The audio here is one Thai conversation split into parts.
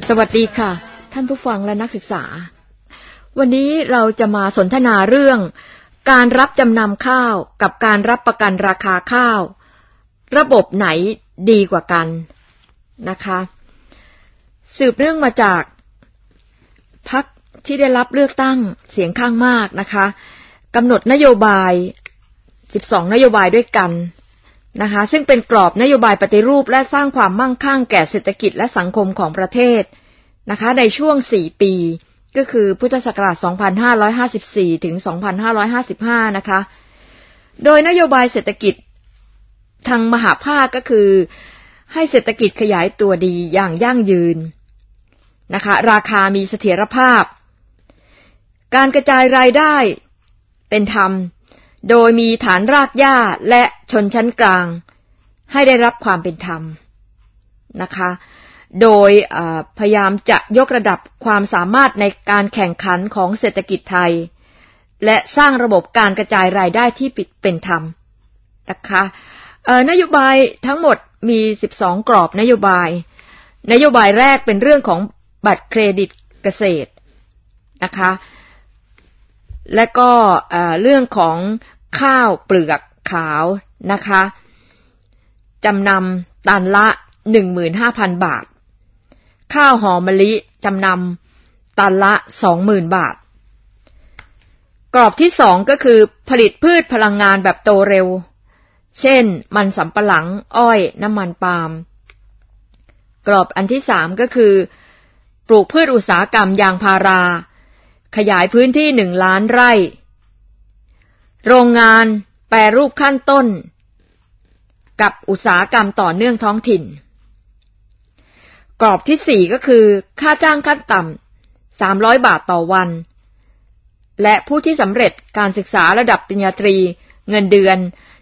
สวัสดีค่ะท่านผู้ฟังและนักศึกษาวันนี้เราจะมาสนทนาเรื่องการรับจำนำข้าวกับการรับประกันราคาข้าวระบบไหนดีกว่ากันนะคะสืบเนื่องมาจากพรรคที่ได้รับเลือกตั้งเสียงข้างมากนะคะกำหนดนโยบาย12นโยบายด้วยกันนะคะซึ่งเป็นกรอบนโยบายปฏิรูปและสร้างความมั่งคั่งแก่เศรษฐกิจและสังคมของประเทศนะคะในช่วง4ปีก็คือพุทธศักราช2554ถึง2555นะคะโดยนโยบายเศรษฐกิจทางมหาภาคก็คือให้เศรษฐกิจขยายตัวดีอย่างยั่งยืนนะคะราคามีเสถียรภาพการกระจายรายได้เป็นธรรมโดยมีฐานรากหญ้าและชนชั้นกลางให้ได้รับความเป็นธรรมนะคะโดยพยายามจะยกระดับความสามารถในการแข่งขันของเศรษฐกิจไทยและสร้างระบบการกระจายรายได้ที่เป็นธรรมนะคะนโยบายทั้งหมดมี12กรอบนโยบายแรกเป็นเรื่องของบัตรเครดิตเกษตรนะคะและก็เรื่องของข้าวเปลือกขาวนะคะจำนำตันละ 15,000 บาทข้าวหอมมะลิจำนำตันละ 20,000 บาทกรอบที่2ก็คือผลิตพืชพลังงานแบบโตเร็วเช่นมันสำปะหลังอ้อยน้ำมันปาล์มกรอบอันที่3ก็คือปลูกพืชอุตสาหกรรมยางพาราขยายพื้นที่1ล้านไร่โรงงานแปรรูปขั้นต้นกับอุตสาหกรรมต่อเนื่องท้องถิ่นกรอบที่4ก็คือค่าจ้างขั้นต่ำ300 บาทต่อวันและผู้ที่สำเร็จการศึกษาระดับปริญญาตรีเงินเดือน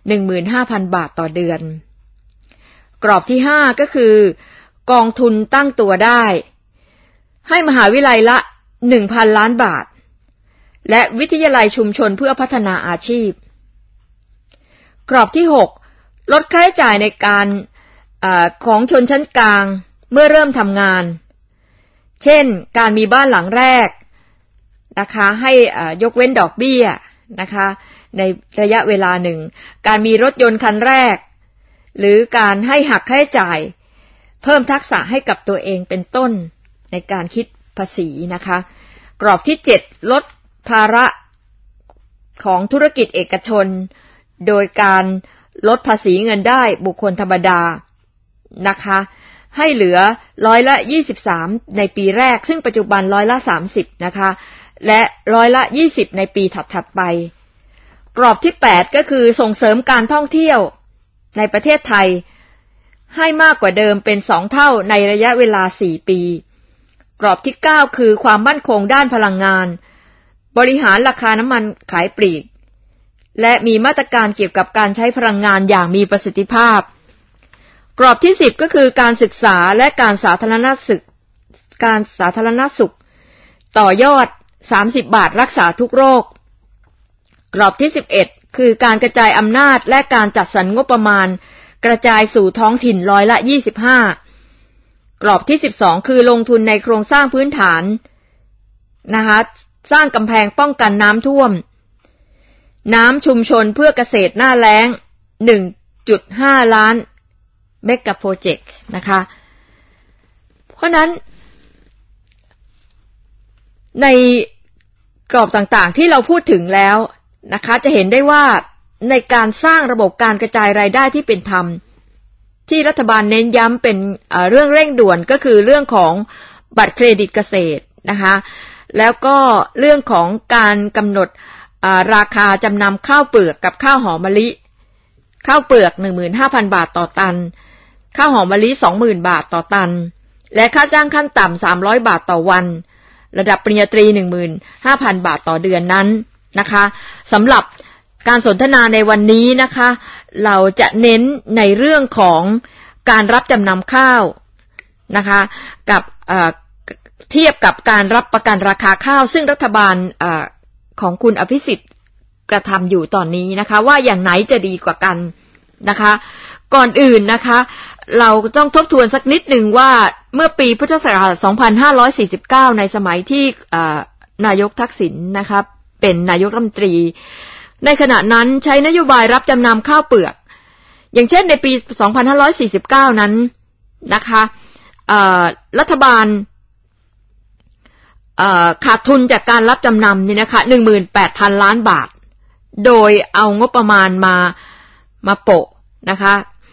15,000 บาทต่อเดือนกรอบที่5ก็คือกองทุนตั้งตัวได้ให้มหาวิทยาลัยละ 1,000 ล้านบาทและวิทยาลัยชุมชนเพื่อพัฒนาอาชีพกรอบที่6ลดค่าใช้จ่ายในการของชนชั้นกลางเมื่อเริ่มทำงานเช่นการมีบ้านหลังแรกนะคะให้ยกเว้นดอกเบี้ยนะคะในระยะเวลาหนึ่งการมีรถยนต์คันแรกหรือการให้หักค่าใช้จ่ายเพิ่มทักษะให้กับตัวเองเป็นต้นในการคิดภาษีนะคะกรอบที่7ลดภาระของธุรกิจเอกชนโดยการลดภาษีเงินได้บุคคลธรรมดานะคะให้เหลือ23%ในปีแรกซึ่งปัจจุบัน30%นะคะและ20%ในปีถัดๆไปกรอบที่8ก็คือส่งเสริมการท่องเที่ยวในประเทศไทยให้มากกว่าเดิมเป็น2เท่าในระยะเวลา4ปีกรอบที่9คือความมั่นคงด้านพลังงานบริหารราคาน้ำมันขายปลีกและมีมาตรการเกี่ยวกับการใช้พลังงานอย่างมีประสิทธิภาพกรอบที่10ก็คือการศึกษาและการสาธารณสุขต่อยอด30 บาทรักษาทุกโรคกรอบที่11คือการกระจายอำนาจและการจัดสรรงบประมาณกระจายสู่ท้องถิ่น25%กรอบที่12คือลงทุนในโครงสร้างพื้นฐานนะคะสร้างกำแพงป้องกันน้ำท่วมน้ำชุมชนเพื่อเกษตรหน้าแล้ง 1.5 ล้านเมกะโปรเจกต์นะคะเพราะนั้นในกรอบต่างๆที่เราพูดถึงแล้วนะคะจะเห็นได้ว่าในการสร้างระบบการกระจายรายได้ที่เป็นธรรมที่รัฐบาลเน้นย้ำเป็นเรื่องเร่งด่วนก็คือเรื่องของบัตรเครดิตเกษตรนะคะแล้วก็เรื่องของการกำหนดราคาจำนำข้าวเปลือกกับข้าวหอมมะลิข้าวเปลือก 15,000 บาทต่อตันข้าวหอมมะลิ 20,000 บาทต่อตันและค่าจ้างขั้นต่ำ300 บาทต่อวันระดับปริญญาตรี 15,000 บาทต่อเดือนนั้นนะคะสำหรับการสนทนาในวันนี้นะคะเราจะเน้นในเรื่องของการรับจำนำข้าวนะคะกับเทียบกับการรับประกันราคาข้าวซึ่งรัฐบาลของคุณอภิสิทธิ์กระทำอยู่ตอนนี้นะคะว่าอย่างไหนจะดีกว่ากันนะคะก่อนอื่นนะคะเราต้องทบทวนสักนิดหนึ่งว่าเมื่อปีพุทธศักราช 2549 ในสมัยที่นายกทักษิณนะครับเป็นนายกรัฐมนตรีในขณะนั้นใช้นโยบายรับจำนำข้าวเปลือกอย่างเช่นในปี 2549 นั้นนะคะรัฐบาลขาดทุนจากการรับจำนำนี่นะคะ 18,000 ล้านบาทโดยเอางบประมาณมาโปะนะคะ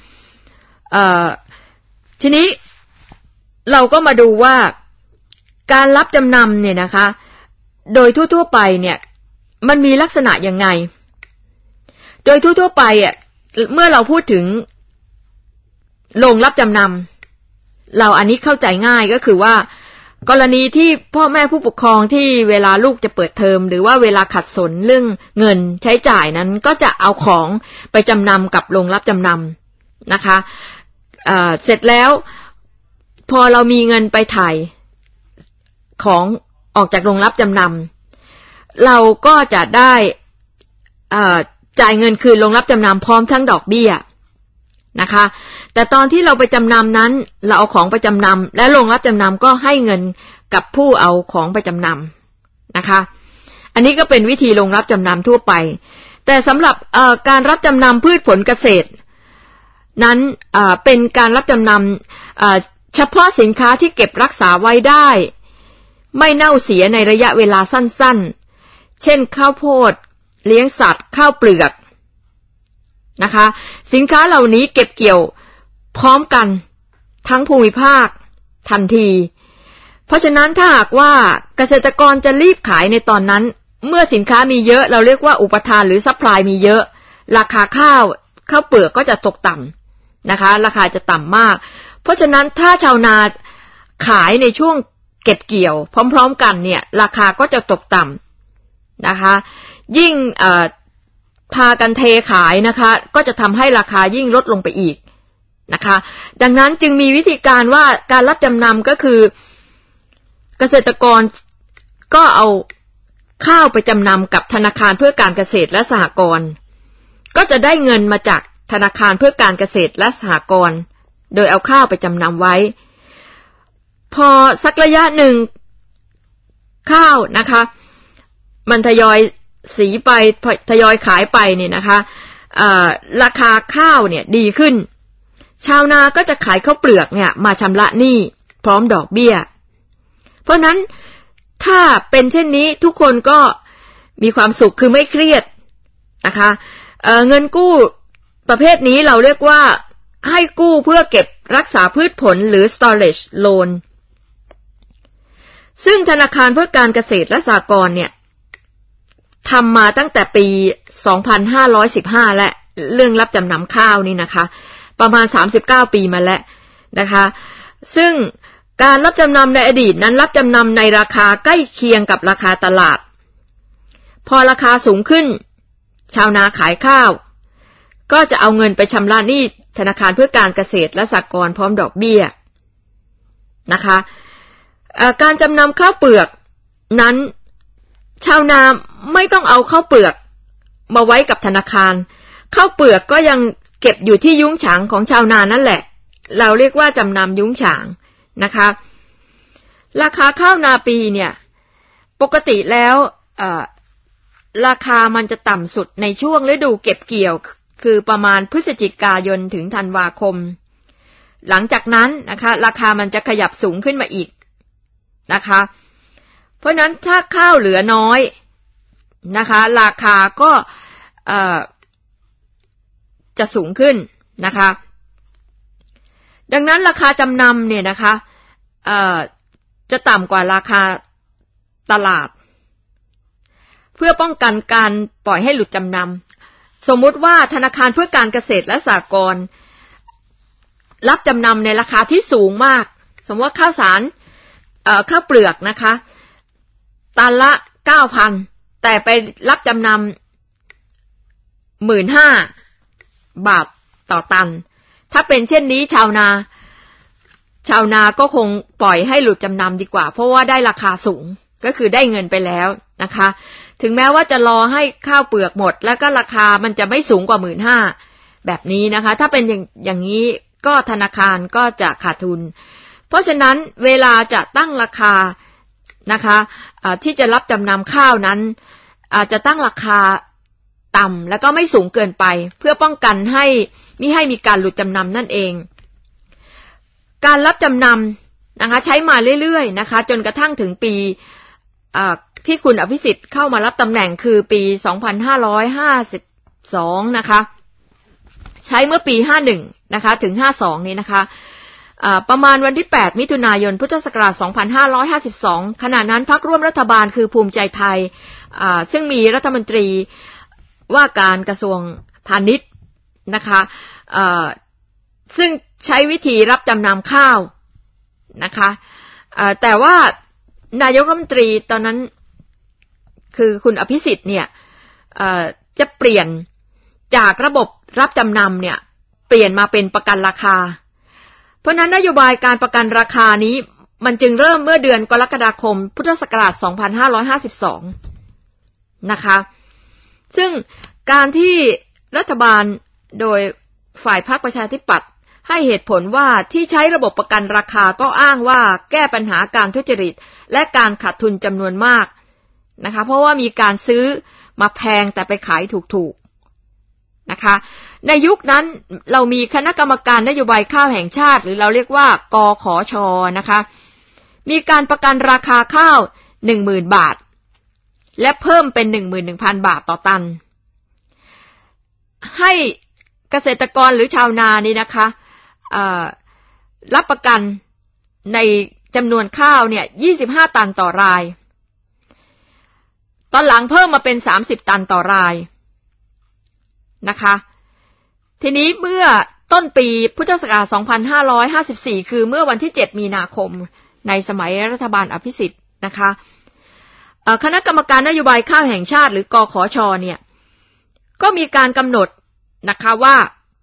ทีนี้เราก็มาดูว่าการรับจำนำเนี่ยนะคะโดยทั่วๆไปเนี่ยมันมีลักษณะยังไงโดยทั่วๆไปเมื่อเราพูดถึงโรงรับจำนำเราอันนี้เข้าใจง่ายก็คือว่ากรณีที่พ่อแม่ผู้ปกครองที่เวลาลูกจะเปิดเทอมหรือว่าเวลาขัดสนเรื่องเงินใช้จ่ายนั้นก็จะเอาของไปจำนำกับโรงรับจำนำนะคะเสร็จแล้วพอเรามีเงินไปถ่ายของออกจากโรงรับจำนำเราก็จะได้จ่ายเงินคืนโรงรับจำนำพร้อมทั้งดอกเบี้ยนะคะแต่ตอนที่เราไปจำนำนั้นเราเอาของไปจำนำและโรงรับจำนำก็ให้เงินกับผู้เอาของไปจำนำนะคะอันนี้ก็เป็นวิธีโรงรับจำนำทั่วไปแต่สำหรับการรับจำนำพืชผลเกษตรนั้นเป็นการรับจำนำเฉพาะสินค้าที่เก็บรักษาไว้ได้ไม่เน่าเสียในระยะเวลาสั้นๆเช่นข้าวโพดเลี้ยงสัตว์ข้าวเปลือกนะคะสินค้าเหล่านี้เก็บเกี่ยวพร้อมกันทั้งภูมิภาคทันทีเพราะฉะนั้นถ้าหากว่าเกษตรกรจะรีบขายในตอนนั้นเมื่อสินค้ามีเยอะเราเรียกว่าอุปทานหรือซัพพลายมีเยอะราคาข้าวเปลือกก็จะตกต่ำนะคะราคาจะต่ำมากเพราะฉะนั้นถ้าชาวนาขายในช่วงเก็บเกี่ยวพร้อมๆกันเนี่ยราคาก็จะตกต่ำนะคะยิ่งพากันเทขายนะคะก็จะทำให้ราคายิ่งลดลงไปอีกนะคะดังนั้นจึงมีวิธีการว่าการรับจำนำก็คือเกษตรกรก็เอาข้าวไปจำนำกับธนาคารเพื่อการเกษตรและสหกรณ์ก็จะได้เงินมาจากธนาคารเพื่อการเกษตรและสหกรณ์โดยเอาข้าวไปจำนำไว้พอสักระยะหนึ่งข้าวนะคะมันทยอยสีไปทยอยขายไปเนี่ยนะคะราคาข้าวเนี่ยดีขึ้นชาวนาก็จะขายข้าวเปลือกเนี่ยมาชำระหนี้พร้อมดอกเบี้ยเพราะนั้นถ้าเป็นเช่นนี้ทุกคนก็มีความสุขคือไม่เครียดนะคะเงินกู้ประเภทนี้เราเรียกว่าให้กู้เพื่อเก็บรักษาพืชผลหรือ storage loan ซึ่งธนาคารเพื่อการเกษตรและสหกรณ์เนี่ยทำมาตั้งแต่ปี 2515 และเรื่องรับจำนำข้าวนี่นะคะประมาณ39 ปีมาแล้วนะคะซึ่งการรับจำนำในอดีตนั้นรับจำนำในราคาใกล้เคียงกับราคาตลาดพอราคาสูงขึ้นชาวนาขายข้าวก็จะเอาเงินไปชำระหนี้ธนาคารเพื่อการเกษตรและสหกรณ์พร้อมดอกเบี้ยนะคะการจำนำข้าวเปลือกนั้นชาวนาไม่ต้องเอาข้าวเปลือกมาไว้กับธนาคารข้าวเปลือกก็ยังเก็บอยู่ที่ยุ้งฉางของชาวนานั่นแหละเราเรียกว่าจำนำยุ้งฉางนะคะราคาข้าวนาปีเนี่ยปกติแล้วราคามันจะต่ำสุดในช่วงฤดูเก็บเกี่ยวคือประมาณพฤศจิกายนถึงธันวาคมหลังจากนั้นนะคะราคามันจะขยับสูงขึ้นมาอีกนะคะเพราะนั้นถ้าข้าวเหลือน้อยนะคะราคาก็จะสูงขึ้นนะคะดังนั้นราคาจำนำเนี่ยนะคะจะต่ำกว่าราคาตลาดเพื่อป้องกันการปล่อยให้หลุดจำนำสมมุติว่าธนาคารเพื่อการเกษตรและสหกรณ์รับจำนำในราคาที่สูงมากสมมติว่าข้าวสารข้าวเปลือกนะคะตันละ 9,000 แต่ไปรับจำนำ 15,000 บาทต่อตันถ้าเป็นเช่นนี้ชาวนาก็คงปล่อยให้หลุดจำนำดีกว่าเพราะว่าได้ราคาสูงก็คือได้เงินไปแล้วนะคะถึงแม้ว่าจะรอให้ข้าวเปลือกหมดแล้วก็ราคามันจะไม่สูงกว่า 15,000 แบบนี้นะคะถ้าเป็นอย่างนี้ก็ธนาคารก็จะขาดทุนเพราะฉะนั้นเวลาจะตั้งราคานะคะที่จะรับจำนำข้าวนั้นอาจจะตั้งราคาต่ำแล้วก็ไม่สูงเกินไปเพื่อป้องกันมิให้มีการหลุดจำนำนั่นเองการรับจำนำนะคะใช้มาเรื่อยๆนะคะจนกระทั่งถึงปีที่คุณอภิสิทธิ์เข้ามารับตำแหน่งคือปี2552นะคะใช้เมื่อปี51นะคะถึง52นี้นะคะประมาณวันที่8มิถุนายนพุทธศักราช2552ขณะนั้นพรรคร่วมรัฐบาลคือภูมิใจไทยซึ่งมีรัฐมนตรีว่าการกระทรวงพาณิชย์นะคะซึ่งใช้วิธีรับจำนำข้าวนะคะแต่ว่านายกรัฐมนตรีตอนนั้นคือคุณอภิสิทธิ์เนี่ยจะเปลี่ยนจากระบบรับจำนำเนี่ยเปลี่ยนมาเป็นประกันราคาเพราะนั้นนโยบายการประกันราคานี้มันจึงเริ่มเมื่อเดือนกรกฎาคมพุทธศักราช2552นะคะซึ่งการที่รัฐบาลโดยฝ่ายพรรคประชาธิปัตย์ให้เหตุผลว่าที่ใช้ระบบประกันราคาก็อ้างว่าแก้ปัญหาการทุจริตและการขาดทุนจำนวนมากนะคะเพราะว่ามีการซื้อมาแพงแต่ไปขายถูกๆนะคะในยุคนั้นเรามีคณะกรรมการนโยบายข้าวแห่งชาติหรือเราเรียกว่ากขช.นะคะมีการประกันราคาข้าว 10,000 บาทและเพิ่มเป็น 11,000 บาทต่อตันให้เกษตรกรหรือชาวนานี่นะคะรับประกันในจำนวนข้าวเนี่ย25 ตันต่อรายตอนหลังเพิ่มมาเป็น30 ตันต่อรายนะคะทีนี้เมื่อต้นปีพุทธศักราช2554คือเมื่อวันที่7มีนาคมในสมัยรัฐบาลอภิสิทธิ์นะคะคณะกรรมการนโยบายข้าวแห่งชาติหรือกขช.เนี่ยก็มีการกำหนดนะคะว่า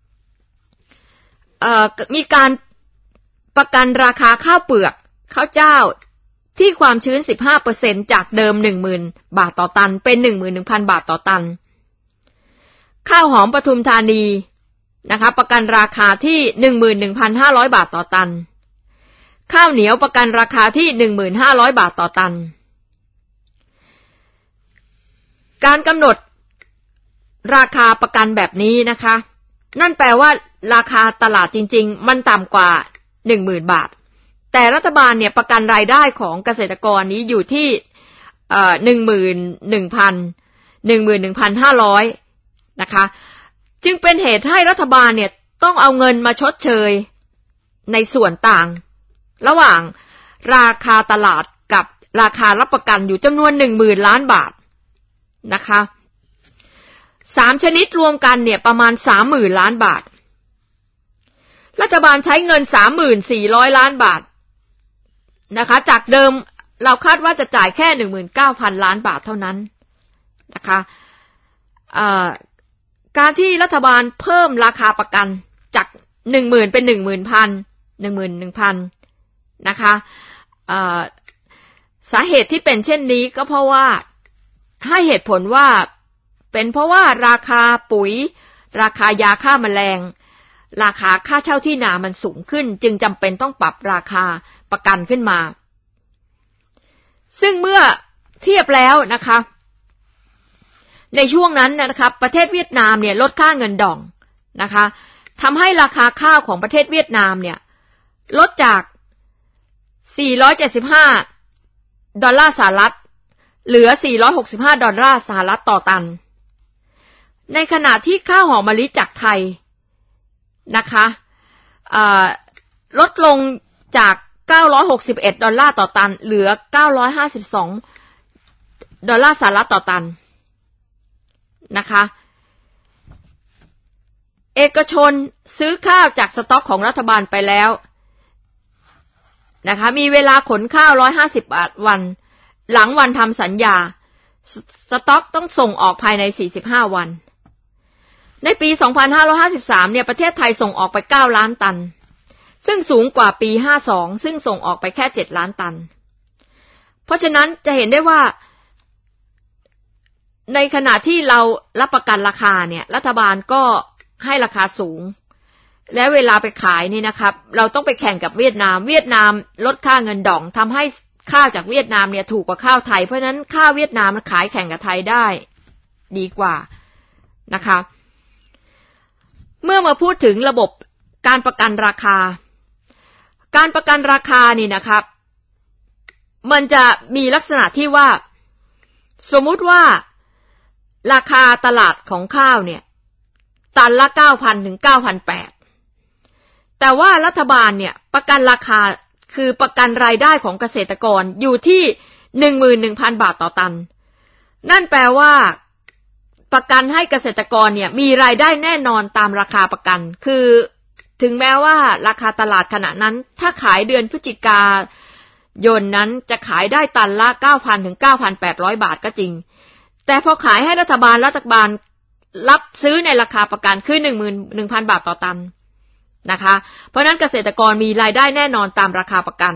มีการประกันราคาข้าวเปลือกข้าวเจ้าที่ความชื้น 15% จากเดิม 10,000 บาทต่อตันเป็น 11,000 บาทต่อตันข้าวหอมปทุมธานีนะคะประกันราคาที่ 11,500 บาทต่อตันข้าวเหนียวประกันราคาที่ 1,500 บาทต่อตันการกำหนดราคาประกันแบบนี้นะคะนั่นแปลว่าราคาตลาดจริงๆมันต่ำกว่า 10,000 บาทแต่รัฐบาลเนี่ยประกันรายได้ของเกษตรกรนี้อยู่ที่11,500 นะคะจึงเป็นเหตุให้รัฐบาลเนี่ยต้องเอาเงินมาชดเชยในส่วนต่างระหว่างราคาตลาดกับราคารับประกันอยู่จำนวน 10,000 ล้านบาทนะคะ3ชนิดรวมกันเนี่ยประมาณ 30,000 ล้านบาทรัฐบาลใช้เงิน 3,400 ล้านบาทนะคะจากเดิมเราคาดว่าจะจ่ายแค่ 19,000 ล้านบาทเท่านั้นนะคะการที่รัฐบาลเพิ่มราคาประกันจาก 10,000 เป็น 11,000 นะคะสาเหตุที่เป็นเช่นนี้ก็เพราะว่าให้เหตุผลว่าเป็นเพราะว่าราคาปุ๋ยราคายาฆ่าแมลงราคาค่าเช่าที่นามันสูงขึ้นจึงจำเป็นต้องปรับราคาประกันขึ้นมาซึ่งเมื่อเทียบแล้วนะคะในช่วงนั้นนะครับประเทศเวียดนามเนี่ยลดค่าเงินดองนะคะทำให้ราคาข้าวของประเทศเวียดนามเนี่ยลดจาก475 ดอลลาร์สหรัฐเหลือ465 ดอลลาร์สหรัฐต่อตันในขณะที่ข้าวหอมมะลิจากไทยนะคะลดลงจาก961 ดอลลาร์ต่อตันเหลือ952 ดอลลาร์สหรัฐต่อตันนะคะเอกชนซื้อข้าวจากสต็อกของรัฐบาลไปแล้วนะคะมีเวลาขนข้าว150 วันหลังวันทำสัญญาสต็อกต้องส่งออกภายใน45 วันในปี2553เนี่ยประเทศไทยส่งออกไป9 ล้านตันซึ่งสูงกว่าปี52ซึ่งส่งออกไปแค่7 ล้านตันเพราะฉะนั้นจะเห็นได้ว่าในขณะที่เรารับประกันราคาเนี่ยรัฐบาลก็ให้ราคาสูงและเวลาไปขายนี่นะครับเราต้องไปแข่งกับเวียดนามลดค่าเงินดองทำให้ข้าวจากเวียดนามเนี่ยถูกกว่าข้าวไทยเพราะฉะนั้นข้าวเวียดนามมันขายแข่งกับไทยได้ดีกว่านะคะเมื่อมาพูดถึงระบบการประกันราคานี่นะครับมันจะมีลักษณะที่ว่าสมมุติว่าราคาตลาดของข้าวเนี่ยตันละ 9,000 ถึง 9,800 แต่ว่ารัฐบาลเนี่ยประกันราคาคือประกันรายได้ของเกษตรกรอยู่ที่ 11,000 บาทต่อตันนั่นแปลว่าประกันให้เกษตรกรเนี่ยมีรายได้แน่นอนตามราคาประกันคือถึงแม้ว่าราคาตลาดขณะนั้นถ้าขายเดือนพฤศจิกายนนั้นจะขายได้ตันละ 9,000 ถึง 9,800 บาทก็จริงแต่พอขายให้รัฐบาลรับซื้อในราคาประกันคือ 11,000 บาทต่อตันนะคะเพราะนั้นเกษตรกรมีรายได้แน่นอนตามราคาประกัน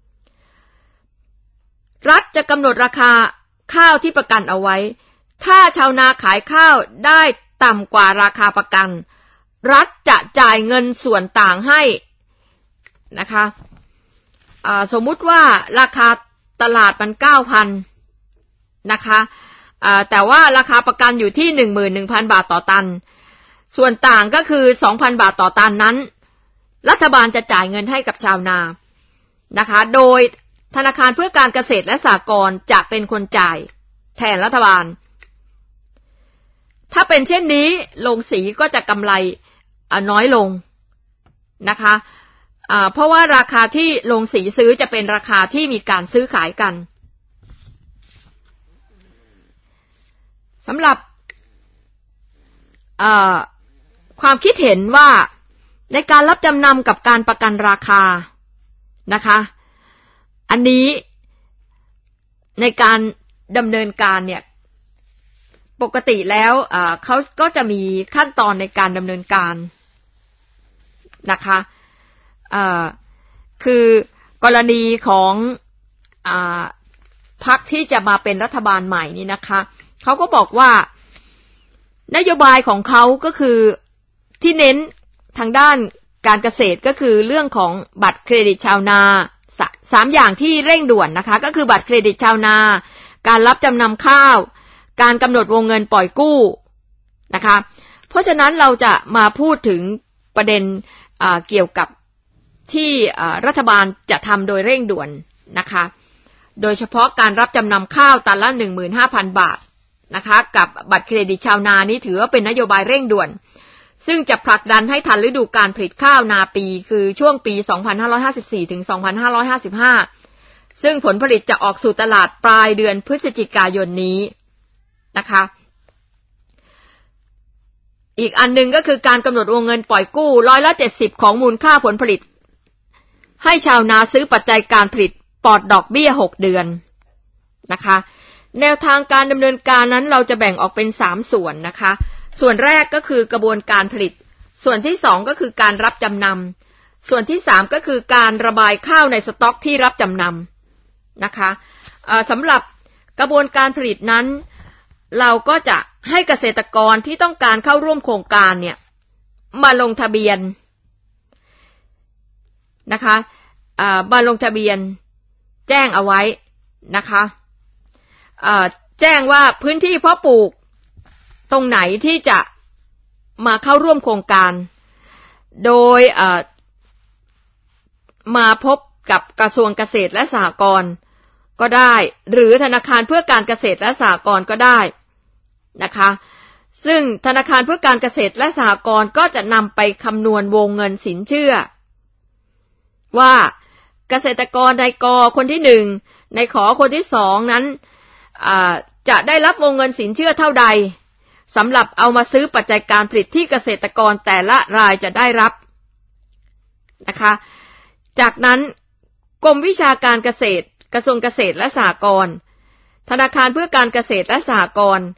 รัฐจะกำหนดราคาข้าวที่ประกันเอาไว้ถ้าชาวนาขายข้าวได้ต่ำกว่าราคาประกันรัฐจะจ่ายเงินส่วนต่างให้นะคะสมมุติว่าราคาตลาดมัน 9,000 นะคะแต่ว่าราคาประกันอยู่ที่ 11,000 บาทต่อตันส่วนต่างก็คือ 2,000 บาทต่อตันนั้นรัฐบาลจะจ่ายเงินให้กับชาวนานะคะโดยธนาคารเพื่อการเกษตรและสหกรณ์จะเป็นคนจ่ายแทนรัฐบาลถ้าเป็นเช่นนี้โรงสีก็จะกำไรน้อยลงนะคะเพราะว่าราคาที่โรงสีซื้อจะเป็นราคาที่มีการซื้อขายกันสำหรับความคิดเห็นว่าในการรับจำนำกับการประกันราคานะคะอันนี้ในการดำเนินการเนี่ยปกติแล้วเขาก็จะมีขั้นตอนในการดำเนินการนะคะคือกรณีของพรรคที่จะมาเป็นรัฐบาลใหม่นี่นะคะเขาก็บอกว่านโยบายของเขาก็คือที่เน้นทางด้านการเกษตรก็คือเรื่องของบัตรเครดิตชาวนา3อย่างที่เร่งด่วนนะคะก็คือบัตรเครดิตชาวนาการรับจำนำข้าวการกำหนดวงเงินปล่อยกู้นะคะเพราะฉะนั้นเราจะมาพูดถึงประเด็นเกี่ยวกับที่รัฐบาลจะทำโดยเร่งด่วนนะคะโดยเฉพาะการรับจำนำข้าวตันละ 15,000 บาทนะคะกับบัตรเครดิตชาวนานี้ถือว่าเป็นนโยบายเร่งด่วนซึ่งจะผลักดันให้ทันฤดูการผลิตข้าวนาปีคือช่วงปี 2554 ถึง 2555 ซึ่งผลผลิตจะออกสู่ตลาดปลายเดือนพฤศจิกายนนี้นะคะอีกอันนึงก็คือการกำหนดวงเงินปล่อยกู้70%ของมูลค่าผลผลิตให้ชาวนาซื้อปัจจัยการผลิตปลอดดอกเบี้ย6 เดือนนะคะแนวทางการดำเนินการนั้นเราจะแบ่งออกเป็น3ส่วนนะคะส่วนแรกก็คือกระบวนการผลิตส่วนที่2ก็คือการรับจำนำส่วนที่3ก็คือการระบายข้าวในสต็อกที่รับจำนำนะคะสำหรับกระบวนการผลิตนั้นเราก็จะให้เกษตรกรที่ต้องการเข้าร่วมโครงการเนี่ยมาลงทะเบียนนะคะมาลงทะเบียนแจ้งเอาไว้นะคะแจ้งว่าพื้นที่เพาะปลูกตรงไหนที่จะมาเข้าร่วมโครงการโดยมาพบกับกระทรวงเกษตรและสหกรณ์ก็ได้หรือธนาคารเพื่อการเกษตรและสหกรณ์ก็ได้นะคะซึ่งธนาคารเพื่อการเกษตรและสหกรณ์ก็จะนำไปคำนวณวงเงินสินเชื่อว่าเกษตรกรนายกคนที่1นายขคนที่2นั้นจะได้รับวงเงินสินเชื่อเท่าใดสำหรับเอามาซื้อปัจจัยการผลิตที่เกษตรกรแต่ละรายจะได้รับนะคะจากนั้นกรมวิชาการเกษตรกระทรวงเกษตรและสหกรณ์ธนาคารเพื่อการเกษตรและสหกรณ์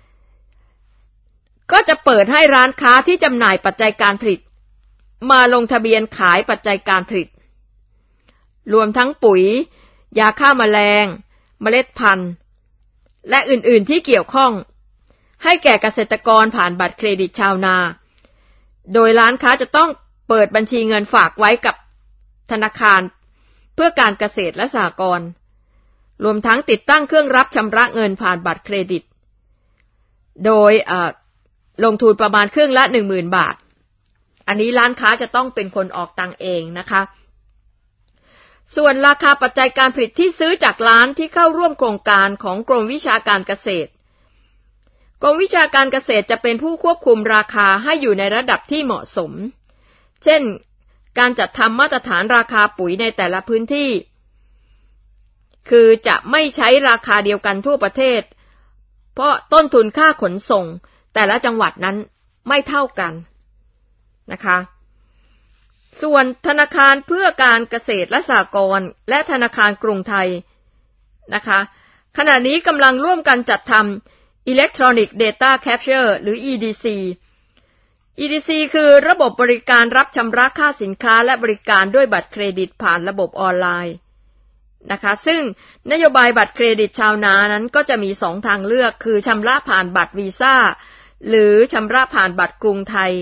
ก็จะเปิดให้ร้านค้าที่จำหน่ายปัจจัยการผลิตมาลงทะเบียนขายปัจจัยการผลิตรวมทั้งปุ๋ยยาฆ่าแมลงเมล็ดพันธุ์และอื่นๆที่เกี่ยวข้องให้แก่เกษตรกรผ่านบัตรเครดิตชาวนาโดยร้านค้าจะต้องเปิดบัญชีเงินฝากไว้กับธนาคารเพื่อการเกษตรและสหกรณ์รวมทั้งติดตั้งเครื่องรับชำระเงินผ่านบัตรเครดิตโดยลงทุนประมาณเครื่องละ 10,000 บาทอันนี้ร้านค้าจะต้องเป็นคนออกตังค์เองนะคะส่วนราคาปัจจัยการผลิตที่ซื้อจากร้านที่เข้าร่วมโครงการของกรมวิชาการเกษตรกรมวิชาการเกษตรจะเป็นผู้ควบคุมราคาให้อยู่ในระดับที่เหมาะสมเช่นการจัดทำมาตรฐานราคาปุ๋ยในแต่ละพื้นที่คือจะไม่ใช้ราคาเดียวกันทั่วประเทศเพราะต้นทุนค่าขนส่งแต่ละจังหวัดนั้นไม่เท่ากันนะคะส่วนธนาคารเพื่อการเกษตรและสหกรณ์และธนาคารกรุงไทยนะคะขณะนี้กำลังร่วมกันจัดทำ Electronic Data Capture หรือ EDC EDC คือระบบบริการรับชำระค่าสินค้าและบริการด้วยบัตรเครดิตผ่านระบบออนไลน์นะคะซึ่งนโยบายบัตรเครดิตชาวนานั้นก็จะมี2ทางเลือกคือชำระผ่านบัตรวีซ่าหรือชำระผ่านบัตรกรุงไทย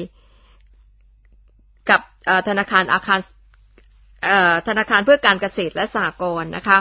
กับธนาคารธนาคารเพื่อการเกษตรและสหกรณ์นะคะ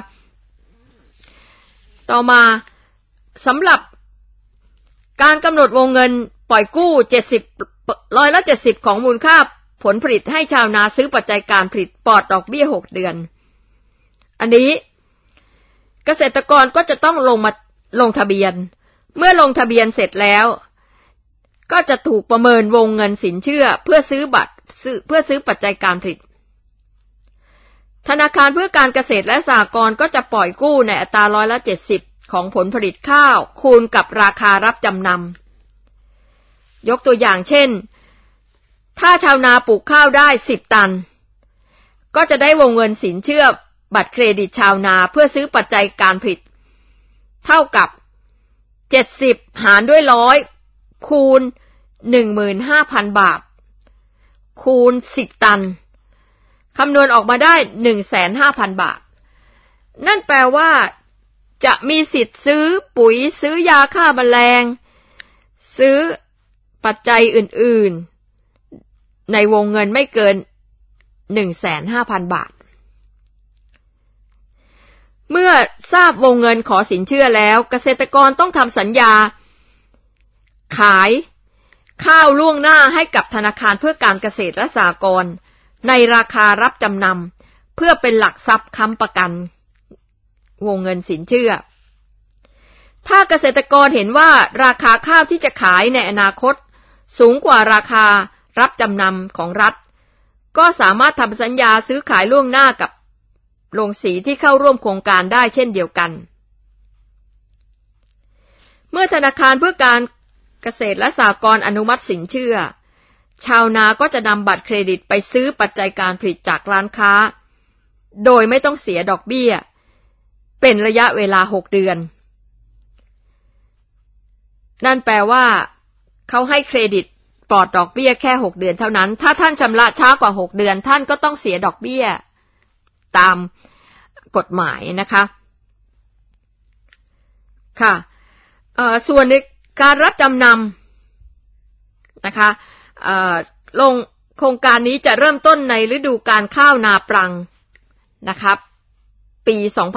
ต่อมาสำหรับการกำหนดวงเงินปล่อยกู้70% ของมูลค่าผลผลิตให้ชาวนาซื้อปัจจัยการผลิตปลอดดอกเบี้ย6เดือนอันนี้เกษตรกรก็จะต้องลงทะเบียนเมื่อลงทะเบียนเสร็จแล้วก็จะถูกประเมินวงเงินสินเชื่อเพื่อซื้อปัจจัยการผลิตธนาคารเพื่อการเกษตรและสหกรณ์ก็จะปล่อยกู้ในอัตรา70%ของผลผลิตข้าวคูณกับราคารับจำนำยกตัวอย่างเช่นถ้าชาวนาปลูกข้าวได้10ตันก็จะได้วงเงินสินเชื่อบัตรเครดิตชาวนาเพื่อซื้อปัจจัยการผลิตเท่ากับ70หารด้วย100คูณ 15,000 บาทคูณ10ตันคำนวณออกมาได้ 150,000 บาทนั่นแปลว่าจะมีสิทธิ์ซื้อปุ๋ยซื้อยาฆ่าแมลงซื้อปัจจัยอื่นๆในวงเงินไม่เกิน 150,000 บาทเมื่อทราบวงเงินขอสินเชื่อแล้วเกษตรกรต้องทำสัญญาขายข้าวล่วงหน้าให้กับธนาคารเพื่อการเกษตรและสหกรณ์ในราคารับจำนำเพื่อเป็นหลักทรัพย์ค้ำประกันวงเงินสินเชื่อถ้าเกษตรกรเห็นว่าราคาข้าวที่จะขายในอนาคตสูงกว่าราคารับจำนำของรัฐก็สามารถทำสัญญาซื้อขายล่วงหน้ากับโรงสีที่เข้าร่วมโครงการได้เช่นเดียวกันเมื่อธนาคารเพื่อการเกษตรและสหกรณ์อนุมัติสินเชื่อชาวนาก็จะนำบัตรเครดิตไปซื้อปัจจัยการผลิตจากร้านค้าโดยไม่ต้องเสียดอกเบี้ยเป็นระยะเวลา6เดือนนั่นแปลว่าเขาให้เครดิตปลอดดอกเบี้ยแค่6เดือนเท่านั้นถ้าท่านชำระช้ากว่า6เดือนท่านก็ต้องเสียดอกเบี้ยตามกฎหมายนะคะค่ะส่วนในการรับจำนำนะคะลงโครงการนี้จะเริ่มต้นในฤดูกาลข้าวนาปรังนะครับปี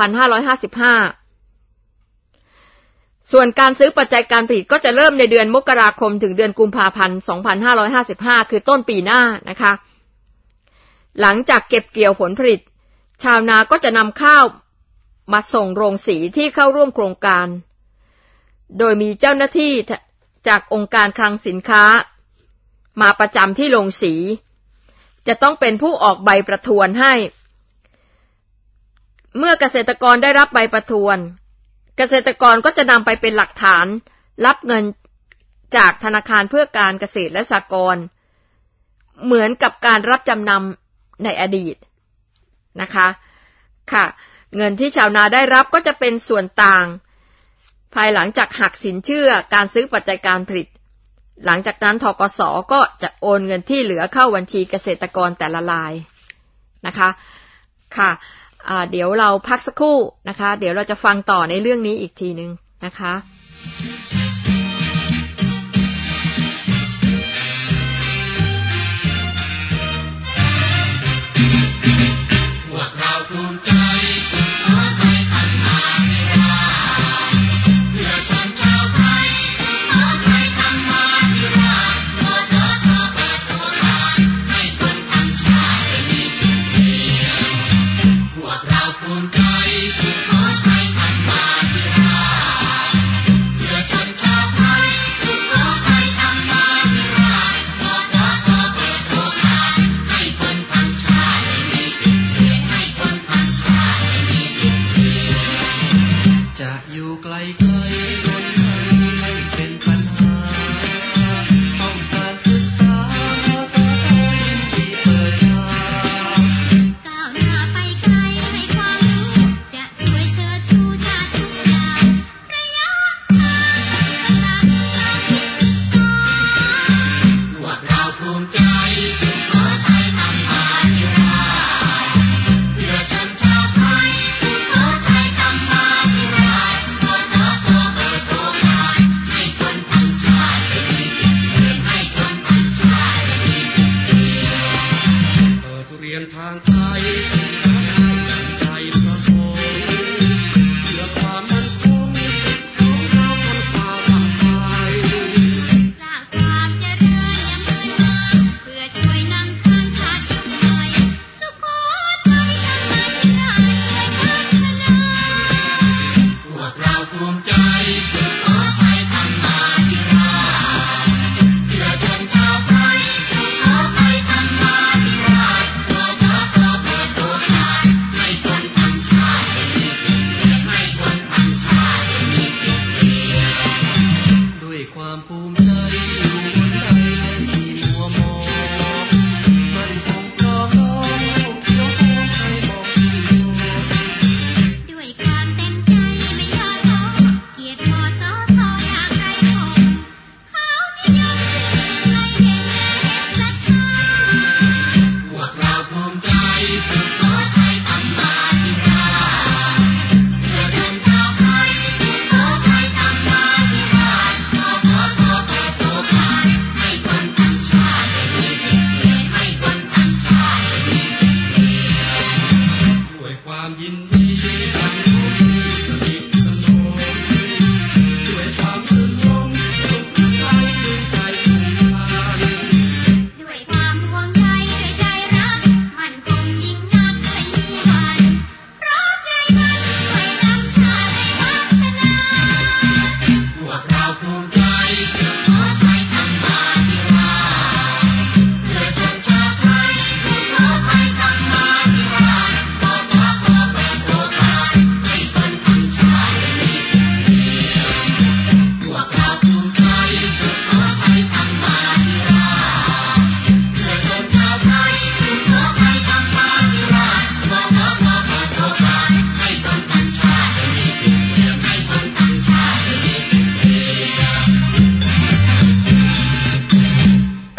2555 ส่วนการซื้อปัจจัยการผลิตก็จะเริ่มในเดือนมกราคมถึงเดือนกุมภาพันธ์ 2555 คือต้นปีหน้านะคะหลังจากเก็บเกี่ยวผลผลิตชาวนาก็จะนำข้าวมาส่งโรงสีที่เข้าร่วมโครงการโดยมีเจ้าหน้าที่จากองค์การคลังสินค้ามาประจำที่โรงสีจะต้องเป็นผู้ออกใบประทวนให้เมื่อเกษตรกรได้รับใบประทวนเกษตรกรก็จะนำไปเป็นหลักฐานรับเงินจากธนาคารเพื่อการเกษตรและสหกรณ์เหมือนกับการรับจำนำในอดีตนะคะค่ะเงินที่ชาวนาได้รับก็จะเป็นส่วนต่างภายหลังจากหักสินเชื่อการซื้อปัจจัยการผลิตหลังจากนั้นธกส.ก็จะโอนเงินที่เหลือเข้าบัญชีเกษตรกรแต่ละรายนะคะค่ะเดี๋ยวเราพักสักครู่นะคะเดี๋ยวเราจะฟังต่อในเรื่องนี้อีกทีนึงนะคะ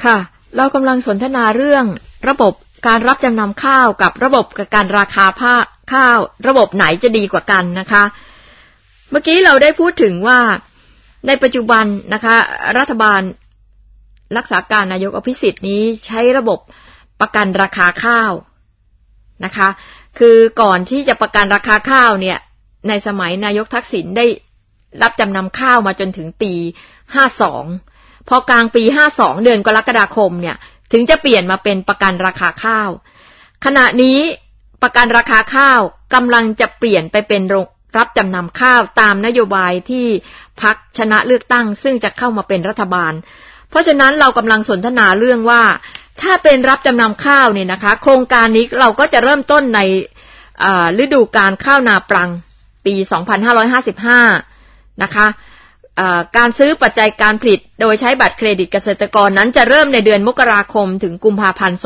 ค่ะเรากำลังสนทนาเรื่องระบบการรับจำนำข้าวกับระบบการราคาข้าวระบบไหนจะดีกว่ากันนะคะเมื่อกี้เราได้พูดถึงว่าในปัจจุบันนะคะรัฐบาลรักษาการนายกอภิสิทธิ์นี้ใช้ระบบประกันราคาข้าวนะคะคือก่อนที่จะประกันราคาข้าวเนี่ยในสมัยนายกทักษิณได้รับจำนำข้าวมาจนถึงปี52พอกลางปี52เดือนกรกฎาคมเนี่ยถึงจะเปลี่ยนมาเป็นประกันราคาข้าวขณะนี้ประกันราคาข้าวกำลังจะเปลี่ยนไปเป็นรับจำนำข้าวตามนโยบายที่พรรคชนะเลือกตั้งซึ่งจะเข้ามาเป็นรัฐบาลเพราะฉะนั้นเรากำลังสนทนาเรื่องว่าถ้าเป็นรับจำนำข้าวเนี่ยนะคะโครงการนี้เราก็จะเริ่มต้นในฤดูกาลข้าวนาปรังปี2555นะคะการซื้อปัจจัยการผลิตโดยใช้บัตรเครดิตเกษตรกรนั้นจะเริ่มในเดือนมกราคมถึงกุมภาพันธ์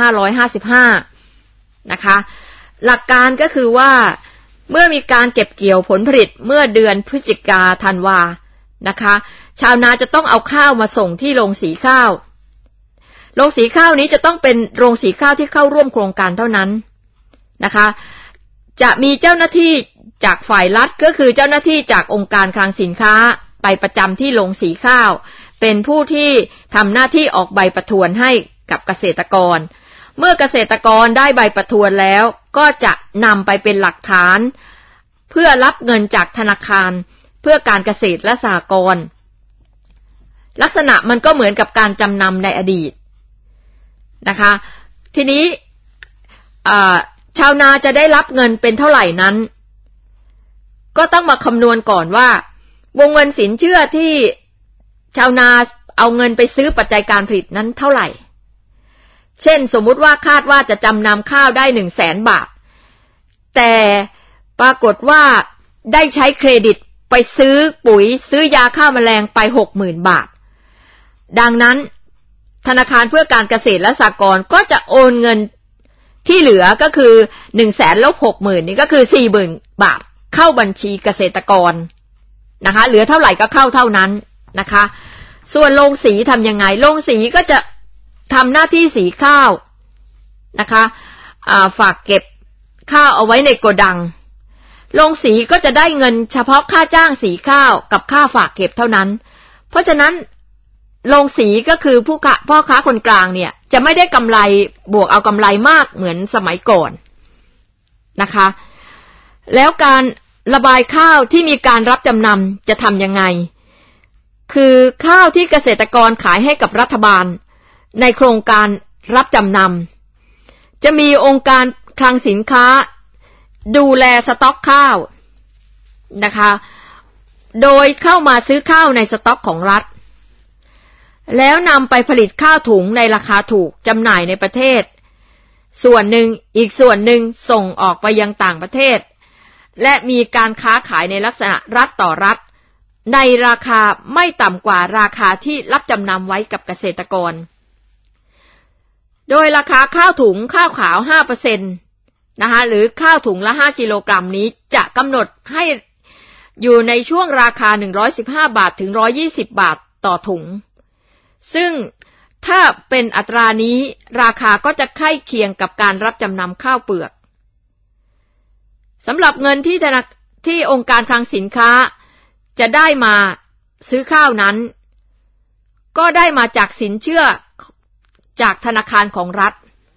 2555นะคะหลักการก็คือว่าเมื่อมีการเก็บเกี่ยวผลผลิตเมื่อเดือนพฤศจิกาธันวานะคะชาวนาจะต้องเอาข้าวมาส่งที่โรงสีข้าวโรงสีข้าวนี้จะต้องเป็นโรงสีข้าวที่เข้าร่วมโครงการเท่านั้นนะคะจะมีเจ้าหน้าที่จากฝ่ายรัฐก็คือเจ้าหน้าที่จากองค์การคลังสินค้าไปประจำที่โรงสีข้าวเป็นผู้ที่ทำหน้าที่ออกใบประทวนให้กับเกษตรกรเมื่อเกษตรกรได้ใบประทวนแล้วก็จะนำไปเป็นหลักฐานเพื่อรับเงินจากธนาคารเพื่อการเกษตรและสหกรณ์ลักษณะมันก็เหมือนกับการจำนำในอดีตนะคะทีนี้ชาวนาจะได้รับเงินเป็นเท่าไหร่นั้นก็ต้องมาคำนวณก่อนว่าวงเงินสินเชื่อที่ชาวนาเอาเงินไปซื้อปัจจัยการผลิตนั้นเท่าไหร่เช่นสมมุติว่าคาดว่าจะจำนำข้าวได้ 100,000 บาทแต่ปรากฏว่าได้ใช้เครดิตไปซื้อปุ๋ยซื้อยาฆ่าแมลงไป 60,000 บาทดังนั้นธนาคารเพื่อการเกษตรและสหกรณ์ก็จะโอนเงินที่เหลือก็คือ 100,000 ลบ 60,000 นี่ก็คือ 40,000 บาทเข้าบัญชีเกษตรกรนะคะเหลือเท่าไหร่ก็เข้าเท่านั้นนะคะส่วนโรงสีทำยังไงโรงสีก็จะทำหน้าที่สีข้าวนะคะฝากเก็บข้าวเอาไว้ในโกดังโรงสีก็จะได้เงินเฉพาะค่าจ้างสีข้าวกับค่าฝากเก็บเท่านั้นเพราะฉะนั้นโรงสีก็คือพ่อค้าคนกลางเนี่ยจะไม่ได้กำไรบวกเอากำไรมากเหมือนสมัยก่อนนะคะแล้วการระบายข้าวที่มีการรับจำนำจะทำยังไงคือข้าวที่เกษตรกรขายให้กับรัฐบาลในโครงการรับจำนำจะมีองค์การคลังสินค้าดูแลสต็อกข้าวนะคะโดยเข้ามาซื้อข้าวในสต็อกของรัฐแล้วนำไปผลิตข้าวถุงในราคาถูกจำหน่ายในประเทศส่วนหนึ่งอีกส่วนหนึ่งส่งออกไปยังต่างประเทศและมีการค้าขายในลักษณะรัฐต่อรัฐในราคาไม่ต่ำกว่าราคาที่รับจำนำไว้กับเกษตรกรโดยราคาข้าวถุงข้าวขาว 5% นะคะหรือข้าวถุงละ5กิโลกรัมนี้จะกำหนดให้อยู่ในช่วงราคา115 บาทถึง120 บาทต่อถุงซึ่งถ้าเป็นอัตรานี้ราคาก็จะใกล้เคียงกับการรับจำนำข้าวเปลือกสำหรับเงินที่องค์การคลังสินค้าจะได้มาซื้อข้าวนั้นก็ได้มาจากสินเชื่อจากธนาคารของรัฐ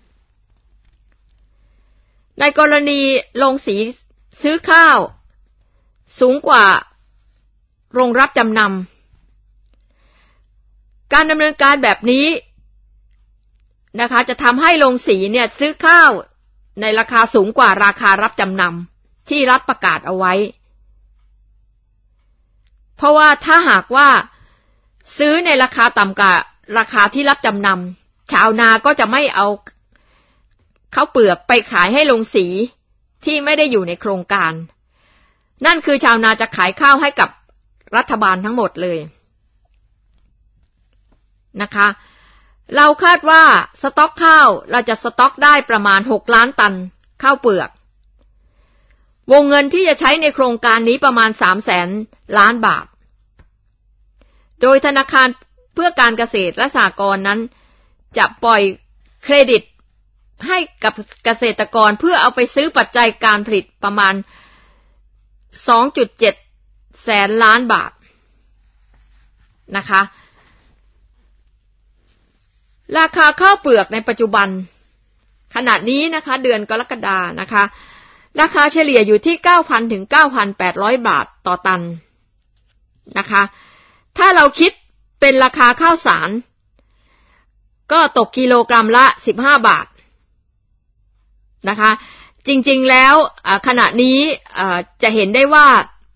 ในกรณีโรงสีซื้อข้าวสูงกว่าโรงรับจำนำการดำเนินการแบบนี้นะคะจะทำให้โรงสีเนี่ยซื้อข้าวในราคาสูงกว่าราคารับจำนำที่รัฐประกาศเอาไว้เพราะว่าถ้าหากว่าซื้อในราคาต่ำกว่าราคาที่รับจำนำชาวนาก็จะไม่เอาข้าวเปลือกไปขายให้โรงสีที่ไม่ได้อยู่ในโครงการนั่นคือชาวนาจะขายข้าวให้กับรัฐบาลทั้งหมดเลยนะคะเราคาดว่าสต็อกข้าวเราจะสต็อกได้ประมาณ6 ล้านตันข้าวเปลือกวงเงินที่จะใช้ในโครงการนี้ประมาณ300,000 ล้านบาทโดยธนาคารเพื่อการเกษตรและสหกรณ์นั้นจะปล่อยเครดิตให้กับเกษตรกรเพื่อเอาไปซื้อปัจจัยการผลิตประมาณ 2.7 แสนล้านบาทนะคะราคาข้าวเปลือกในปัจจุบันขณะนี้นะคะเดือนกรกฎาคมนะคะราคาเฉลี่ยอยู่ที่ 9,000 ถึง 9,800 บาทต่อตันนะคะถ้าเราคิดเป็นราคาข้าวสารก็ตกกิโลกรัมละ15 บาทนะคะจริงๆแล้วขณะนี้จะเห็นได้ว่า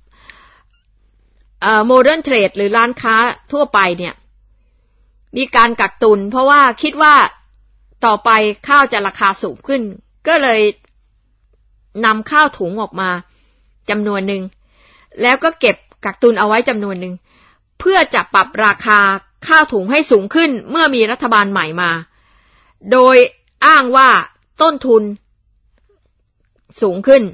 โมเดิร์นเทรดหรือร้านค้าทั่วไปเนี่ยมีการกักตุนเพราะว่าคิดว่าต่อไปข้าวจะราคาสูงขึ้นก็เลยนำข้าวถุงออกมาจำนวนหนึ่งแล้วก็เก็บกักตุนเอาไว้จำนวนหนึ่งเพื่อจะปรับราคาข้าวถุงให้สูงขึ้นเมื่อมีรัฐบาลใหม่มาโดยอ้างว่าต้นทุนสูงขึ้น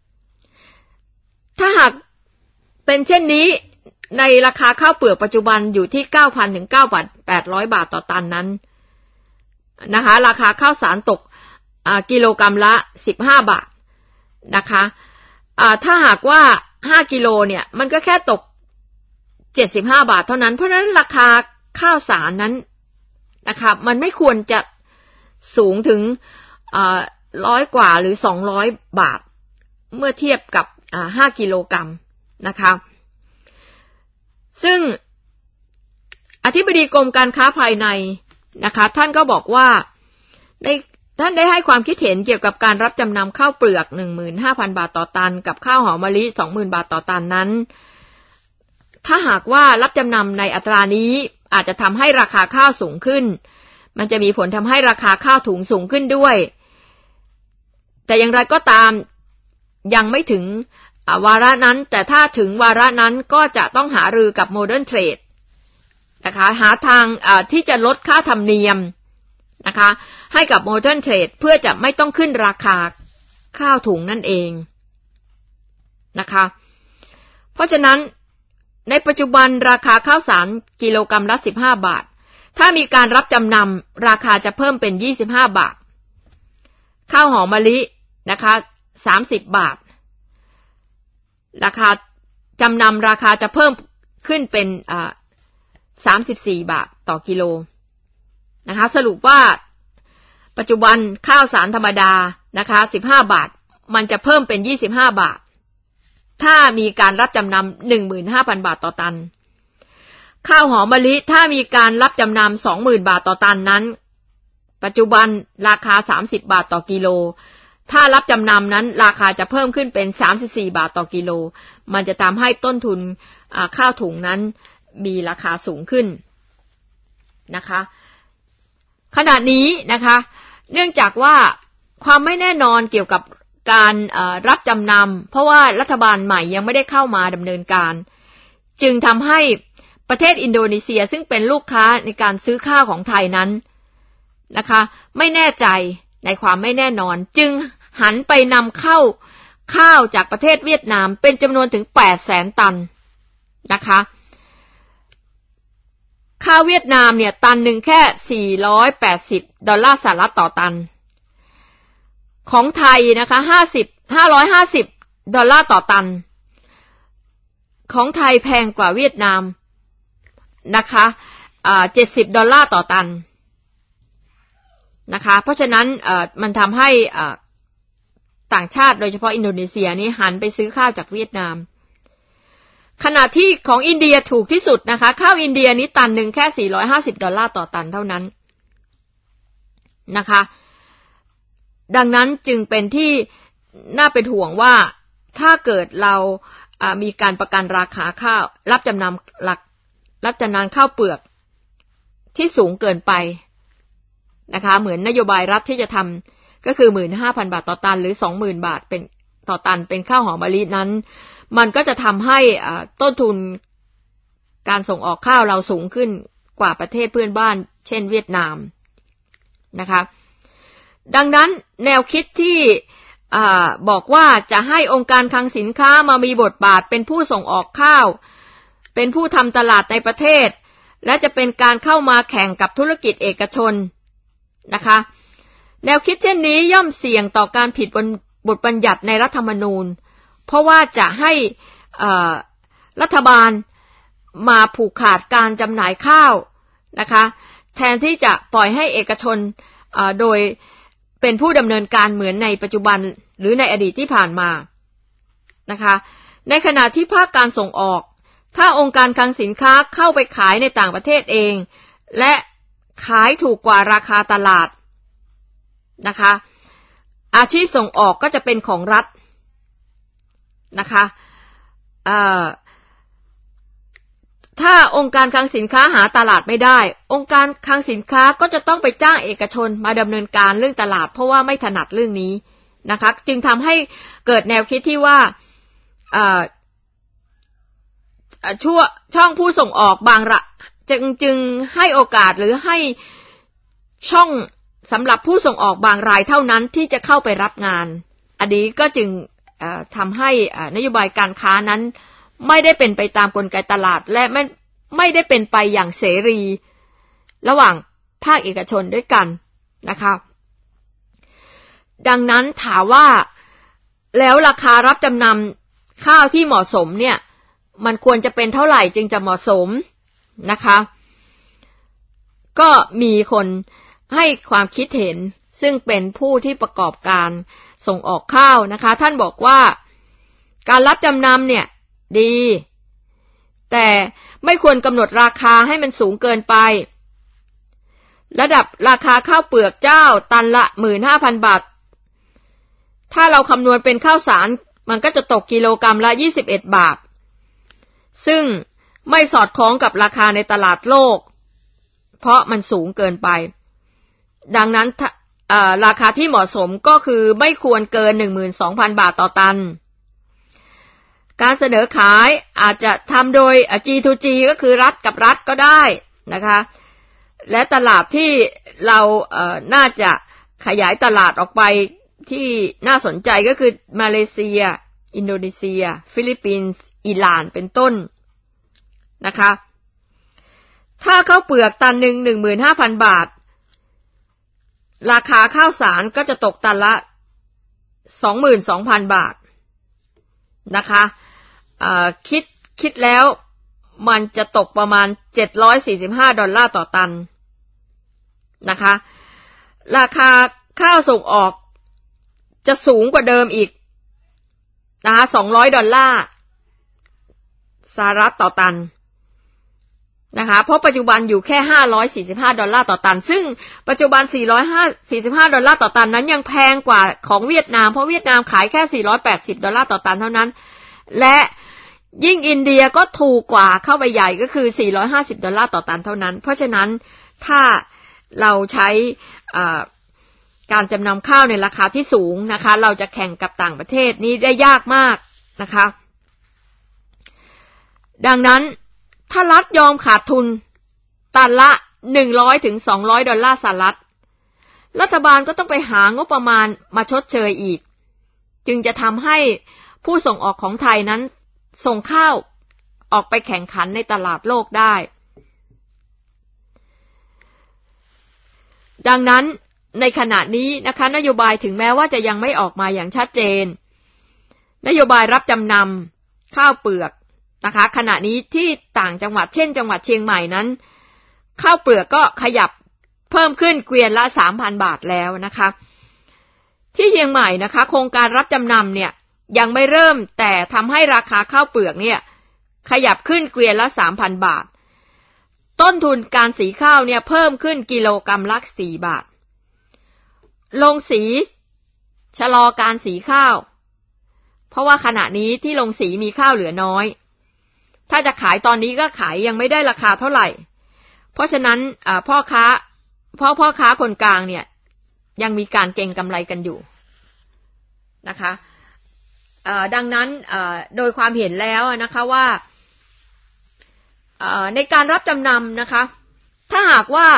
ถ้าหากเป็นเช่นนี้ในราคาข้าวเปลือกปัจจุบันอยู่ที่ 9,000 ถึง 9,800 บาทต่อตันนั้นนะคะราคาข้าวสารตกกิโลกรัมละ15 บาทนะคะถ้าหากว่า5กิโลเนี่ยมันก็แค่ตก75 บาทเท่านั้นเพราะฉะนั้นราคาข้าวสารนั้นนะคะมันไม่ควรจะสูงถึง100 กว่าหรือ200 บาทเมื่อเทียบกับ5กิโลกรัมนะคะซึ่งอธิบดีกรมการค้าภายในนะคะท่านก็บอกว่าท่านได้ให้ความคิดเห็นเกี่ยวกับการรับจำนำข้าวเปลือก 15,000 บาทต่อตันกับข้าวหอมมะลิ 20,000 บาทต่อตันนั้นถ้าหากว่ารับจำนำในอัตรานี้อาจจะทำให้ราคาข้าวสูงขึ้นมันจะมีผลทำให้ราคาข้าวถุงสูงขึ้นด้วยแต่อย่างไรก็ตามยังไม่ถึงวาระนั้นแต่ถ้าถึงวาระนั้นก็จะต้องหารือกับโมเดิร์นเทรดนะคะหาทางที่จะลดค่าธรรมเนียมนะคะให้กับโมเดิร์นเทรดเพื่อจะไม่ต้องขึ้นราคาข้าวถุงนั่นเองนะคะเพราะฉะนั้นในปัจจุบันราคาข้าวสารกิโลกรัมละ15 บาทถ้ามีการรับจำนำราคาจะเพิ่มเป็น25 บาทข้าวหอมมะลินะคะ30 บาทราคาจำนำราคาจะเพิ่มขึ้นเป็น34 บาทต่อกิโลนะคะสรุปว่าปัจจุบันข้าวสารธรรมดานะคะ15 บาทมันจะเพิ่มเป็น25 บาทถ้ามีการรับจำนำ 15,000 บาทต่อตันข้าวหอมมะลิถ้ามีการรับจำนำ 20,000 บาทต่อตันนั้นปัจจุบันราคา30 บาทต่อกิโลถ้ารับจำนำนั้นราคาจะเพิ่มขึ้นเป็น34 บาทต่อกิโลมันจะทำให้ต้นทุนข้าวถุงนั้นมีราคาสูงขึ้นนะคะขณะนี้นะคะเนื่องจากว่าความไม่แน่นอนเกี่ยวกับการรับจำนำเพราะว่ารัฐบาลใหม่ยังไม่ได้เข้ามาดำเนินการจึงทำให้ประเทศอินโดนีเซียซึ่งเป็นลูกค้าในการซื้อข้าวของไทยนั้นนะคะไม่แน่ใจในความไม่แน่นอนจึงหันไปนำเข้าข้าวจากประเทศเวียดนามเป็นจำนวนถึง 800,000 ตันนะคะข้าวเวียดนามเนี่ยตันหนึ่งแค่$480ต่อตันของไทยนะคะ$550ต่อตันของไทยแพงกว่าเวียดนามนะคะ$70ต่อตันนะคะเพราะฉะนั้นมันทำให้ต่างชาติโดยเฉพาะอินโดนีเซียนี้หันไปซื้อข้าวจากเวียดนามขณะที่ของอินเดียถูกที่สุดนะคะข้าวอินเดียนี้ตันหนึ่งแค่$450ต่อตันเท่านั้นนะคะดังนั้นจึงเป็นที่น่าเป็นห่วงว่าถ้าเกิดเรามีการประกันราคาข้าวรับจำนำข้าวเปลือกที่สูงเกินไปนะคะเหมือนนโยบายรัฐที่จะทำก็คือ 15,000 บาทต่อตันหรือ 20,000 บาทเป็นต่อตันเป็นข้าวหอมมะลินั้นมันก็จะทำให้ต้นทุนการส่งออกข้าวเราสูงขึ้นกว่าประเทศเพื่อนบ้านเช่นเวียดนามนะคะดังนั้นแนวคิดที่บอกว่าจะให้องค์การคลังสินค้ามามีบทบาทเป็นผู้ส่งออกข้าวเป็นผู้ทำตลาดในประเทศและจะเป็นการเข้ามาแข่งกับธุรกิจเอกชนนะคะแนวคิดเช่นนี้ย่อมเสี่ยงต่อการผิดบทบัญญัติในรัฐธรรมนูญเพราะว่าจะให้รัฐบาลมาผูกขาดการจำหน่ายข้าวนะคะแทนที่จะปล่อยให้เอกชนโดยเป็นผู้ดำเนินการเหมือนในปัจจุบันหรือในอดีตที่ผ่านมานะคะในขณะที่ภาคการส่งออกถ้าองค์การคลังสินค้าเข้าไปขายในต่างประเทศเองและขายถูกกว่าราคาตลาดนะคะอาชีพส่งออกก็จะเป็นของรัฐนะคะถ้าองค์การคลังสินค้าหาตลาดไม่ได้องค์การคลังสินค้าก็จะต้องไปจ้างเอกชนมาดำเนินการเรื่องตลาดเพราะว่าไม่ถนัดเรื่องนี้นะคะจึงทำให้เกิดแนวคิดที่ว่าช่องผู้ส่งออกบางจึงให้โอกาสหรือให้ช่องสำหรับผู้ส่งออกบางรายเท่านั้นที่จะเข้าไปรับงานอันนี้ก็จึงทำให้นโยบายการค้านั้นไม่ได้เป็นไปตามกลไกตลาดและไม่ได้เป็นไปอย่างเสรีระหว่างภาคเอกชนด้วยกันนะคะดังนั้นถามว่าแล้วราคารับจำนำข้าวที่เหมาะสมเนี่ยมันควรจะเป็นเท่าไหร่จึงจะเหมาะสมนะคะก็มีคนให้ความคิดเห็นซึ่งเป็นผู้ที่ประกอบการส่งออกข้าวนะคะท่านบอกว่าการรับจำนำเนี่ยดีแต่ไม่ควรกำหนดราคาให้มันสูงเกินไประดับราคาข้าวเปลือกเจ้าตันละ 15,000 บาทถ้าเราคำนวณเป็นข้าวสารมันก็จะตกกิโลกรัมละ21 บาทซึ่งไม่สอดคล้องกับราคาในตลาดโลกเพราะมันสูงเกินไปดังนั้นราคาที่เหมาะสมก็คือไม่ควรเกิน 12,000 บาทต่อตันการเสนอขายอาจจะทำโดย G2G ก็คือรัฐกับรัฐก็ได้นะคะและตลาดที่เราน่าจะขยายตลาดออกไปที่น่าสนใจก็คือมาเลเซียอินโดนีเซียฟิลิปปินส์อิหร่านเป็นต้นนะคะถ้าข้าวเปลือกตันหนึ่ง 15,000 บาทราคาข้าวสารก็จะตกตันละ 22,000 บาทนะคะคิดแล้วมันจะตกประมาณ$745ต่อตันนะคะราคาข้าวส่งออกจะสูงกว่าเดิมอีกนะคะ$200สหรัฐต่อตันนะคะเพราะปัจจุบันอยู่แค่$545ต่อตันซึ่งปัจจุบัน$445ต่อตันนั้นยังแพงกว่าของเวียดนามเพราะเวียดนามขายแค่$480ต่อตันเท่านั้นและยิ่งอินเดียก็ถูกกว่าเข้าไปใหญ่ก็คือ$450ต่อตันเท่านั้นเพราะฉะนั้นถ้าเราใช้การจำนำข้าวในราคาที่สูงนะคะเราจะแข่งกับต่างประเทศนี้ได้ยากมากนะคะดังนั้นถ้ารัฐยอมขาดทุนตันละ$100ถึง$200สหรัฐรัฐบาลก็ต้องไปหางบประมาณมาชดเชยอีกจึงจะทำให้ผู้ส่งออกของไทยนั้นส่งข้าวออกไปแข่งขันในตลาดโลกได้ดังนั้นในขณะนี้นะคะนโยบายถึงแม้ว่าจะยังไม่ออกมาอย่างชัดเจนนโยบายรับจำนำข้าวเปลือกนะคะขณะนี้ที่ต่างจังหวัดเช่นจังหวัดเชียงใหม่นั้นข้าวเปลือกก็ขยับเพิ่มขึ้นเกวียนละ 3,000 บาทแล้วนะคะที่เชียงใหม่นะคะโครงการรับจำนำเนี่ยยังไม่เริ่มแต่ทำให้ราคาข้าวเปลือกเนี่ยขยับขึ้นเกวียนละ 3,000 บาทต้นทุนการสีข้าวเนี่ยเพิ่มขึ้นกิโลกรัมละ4 บาทโรงสีชะลอการสีข้าวเพราะว่าขณะนี้ที่โรงสีมีข้าวเหลือน้อยถ้าจะขายตอนนี้ก็ขายยังไม่ได้ราคาเท่าไหร่เพราะฉะนั้นพ่อค้าคนกลางเนี่ยยังมีการเก็งกำไรกันอยู่นะคะดังนั้นโดยความเห็นแล้วนะคะว่าในการรับจำนำนะคะถ้าหากว่า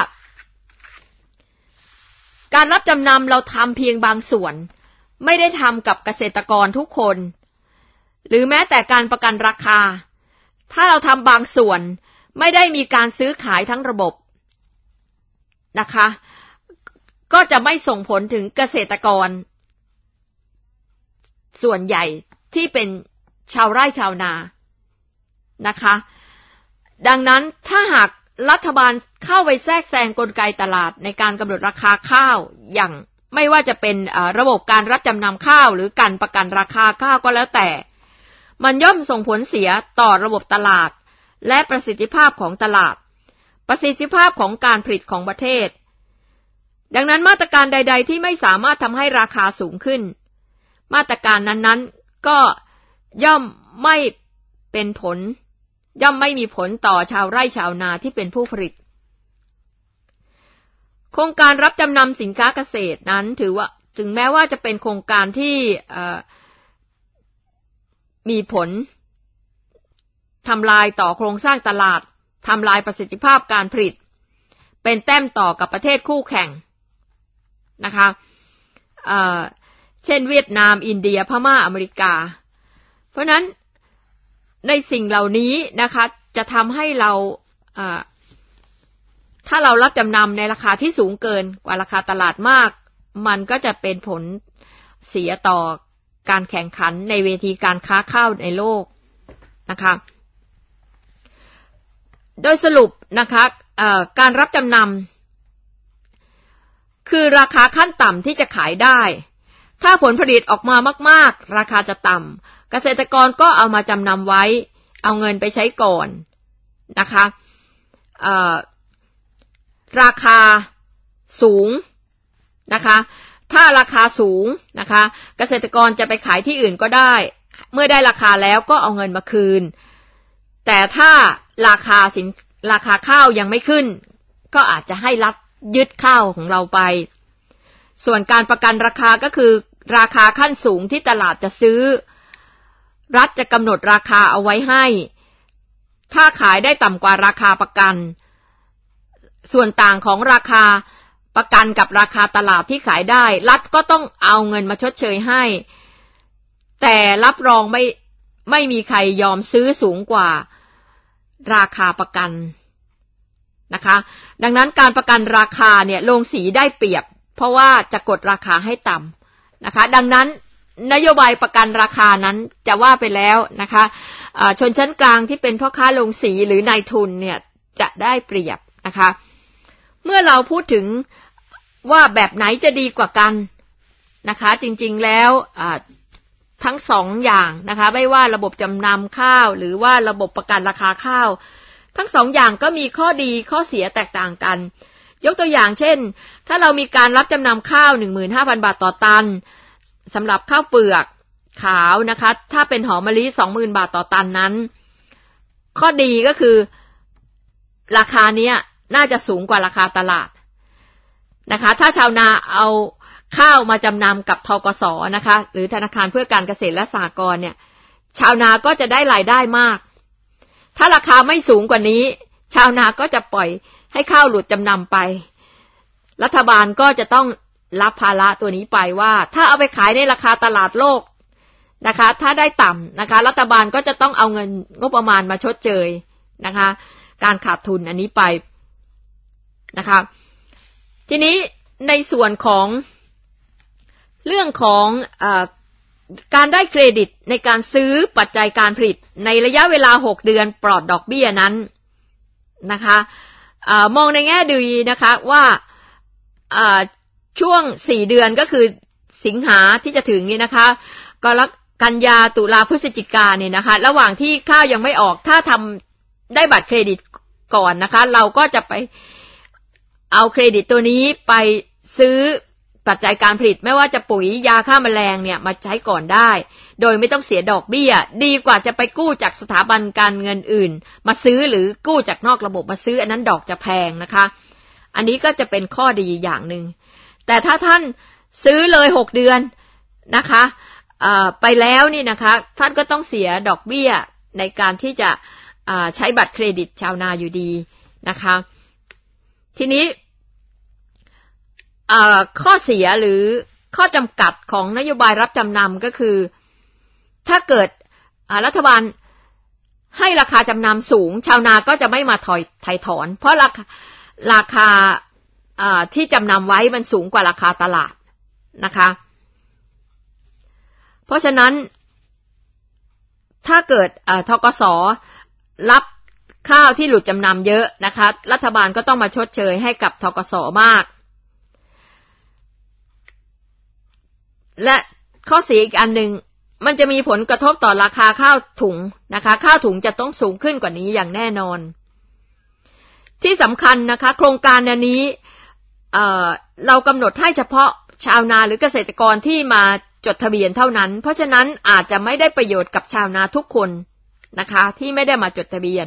การรับจำนำเราทำเพียงบางส่วนไม่ได้ทำกับเกษตรกรทุกคนหรือแม้แต่การประกันราคาถ้าเราทำบางส่วนไม่ได้มีการซื้อขายทั้งระบบนะคะก็จะไม่ส่งผลถึงเกษตรกรส่วนใหญ่ที่เป็นชาวไร่ชาวนานะคะดังนั้นถ้าหากรัฐบาลเข้าไปแทรกแซงกลไกตลาดในการกำหนดราคาข้าวอย่างไม่ว่าจะเป็นระบบการรับจำนำข้าวหรือการประกันราคาข้าวก็แล้วแต่มันย่อมส่งผลเสียต่อระบบตลาดและประสิทธิภาพของตลาดประสิทธิภาพของการผลิตของประเทศดังนั้นมาตรการใดๆที่ไม่สามารถทำให้ราคาสูงขึ้นมาตรการนั้นๆก็ย่อมไม่เป็นผลย่อมไม่มีผลต่อชาวไร่ชาวนาที่เป็นผู้ผลิตโครงการรับจำนำสินค้าเกษตรนั้นถือว่าถึงแม้ว่าจะเป็นโครงการที่มีผลทำลายต่อโครงสร้างตลาดทำลายประสิทธิภาพการผลิตเป็นแต้มต่อกับประเทศคู่แข่งนะคะเช่นเวียดนามอินเดียพม่าอเมริกาเพราะนั้นในสิ่งเหล่านี้นะคะจะทำให้เราถ้าเรารับจำนำในราคาที่สูงเกินกว่าราคาตลาดมากมันก็จะเป็นผลเสียต่อการแข่งขันในเวทีการค้าข้าวในโลกนะคะโดยสรุปนะคะการรับจำนำคือราคาขั้นต่ำที่จะขายได้ถ้าผลผลิตออกมามากๆราคาจะต่ำเกษตรกรก็เอามาจำนำไว้เอาเงินไปใช้ก่อนนะคะราคาสูงนะคะถ้าราคาสูงนะคะเกษตรกรจะไปขายที่อื่นก็ได้เมื่อได้ราคาแล้วก็เอาเงินมาคืนแต่ถ้าราคาข้าวยังไม่ขึ้นก็อาจจะให้รัฐยึดข้าวของเราไปส่วนการประกันราคาก็คือราคาขั้นสูงที่ตลาดจะซื้อรัฐจะกำหนดราคาเอาไว้ให้ถ้าขายได้ต่ำกว่าราคาประกันส่วนต่างของราคาประกันกับราคาตลาดที่ขายได้รัฐก็ต้องเอาเงินมาชดเชยให้แต่รับรองไม่มีใครยอมซื้อสูงกว่าราคาประกันนะคะดังนั้นการประกันราคาเนี่ยโรงสีได้เปรียบเพราะว่าจะกดราคาให้ต่ำนะคะดังนั้นนโยบายประกันราคานั้นจะว่าไปแล้วนะคะชนชั้นกลางที่เป็นพ่อค้าโรงสีหรือนายทุนเนี่ยจะได้เปรียบนะคะเมื่อเราพูดถึงว่าแบบไหนจะดีกว่ากันนะคะจริงๆแล้วทั้งสองอย่างนะคะไม่ว่าระบบจำนำข้าวหรือว่าระบบประกันราคาข้าวทั้งสองอย่างก็มีข้อดีข้อเสียแตกต่างกันยกตัวอย่างเช่นถ้าเรามีการรับจำนำข้าว 15,000 บาทต่อตันสำหรับข้าวเปลือกขาวนะคะถ้าเป็นหอมมะลิ 20,000 บาทต่อตันนั้นข้อดีก็คือราคาเนี้ยน่าจะสูงกว่าราคาตลาดนะคะถ้าชาวนาเอาข้าวมาจำนำกับธกส.นะคะหรือธนาคารเพื่อการเกษตรและสหกรณ์เนี่ยชาวนาก็จะได้รายได้มากถ้าราคาไม่สูงกว่านี้ชาวนาก็จะปล่อยให้ข้าวหลุดจำนำไปรัฐบาลก็จะต้องรับภาระตัวนี้ไปว่าถ้าเอาไปขายในราคาตลาดโลกนะคะถ้าได้ต่ำนะคะรัฐบาลก็จะต้องเอาเงินงบประมาณมาชดเชยนะคะการขาดทุนอันนี้ไปนะคะทีนี้ในส่วนของเรื่องของการได้เครดิตในการซื้อปัจจัยการผลิตในระยะเวลา6เดือนปลอดดอกเบี้ยนั้นนะคะมองในแง่ดีนะคะว่าช่วง4เดือนก็คือสิงหาที่จะถึงนี้นะคะกันยาตุลาพฤศจิกาเนี่ยนะคะระหว่างที่ข้าวยังไม่ออกถ้าทำได้บัตรเครดิตก่อนนะคะเราก็จะไปเอาเครดิตตัวนี้ไปซื้อปัจจัยการผลิตไม่ว่าจะปุ๋ยยาฆ่าแมลงเนี่ยมาใช้ก่อนได้โดยไม่ต้องเสียดอกเบี้ยดีกว่าจะไปกู้จากสถาบันการเงินอื่นมาซื้อหรือกู้จากนอกระบบมาซื้ออันนั้นดอกจะแพงนะคะอันนี้ก็จะเป็นข้อดีอย่างหนึ่งแต่ถ้าท่านซื้อเลย6เดือนนะคะไปแล้วนี่นะคะท่านก็ต้องเสียดอกเบี้ยในการที่จะใช้บัตรเครดิตชาวนาอยู่ดีนะคะทีนี้ข้อเสียหรือข้อจำกัดของนโยบายรับจำนำก็คือถ้าเกิดรัฐบาลให้ราคาจำนำสูงชาวนาก็จะไม่มาถ่ายถอนเพราะราคาที่จำนำไว้มันสูงกว่าราคาตลาดนะคะเพราะฉะนั้นถ้าเกิดธกส.รับข้าวที่หลุดจำนำเยอะนะคะรัฐบาลก็ต้องมาชดเชยให้กับธกส.มากและข้อเสียอีกอันนึงมันจะมีผลกระทบต่อราคาข้าวถุงนะคะข้าวถุงจะต้องสูงขึ้นกว่านี้อย่างแน่นอนที่สำคัญนะคะโครงการนี้เรากำหนดให้เฉพาะชาวนาหรือเกษตรกรที่มาจดทะเบียนเท่านั้นเพราะฉะนั้นอาจจะไม่ได้ประโยชน์กับชาวนาทุกคนนะคะที่ไม่ได้มาจดทะเบียน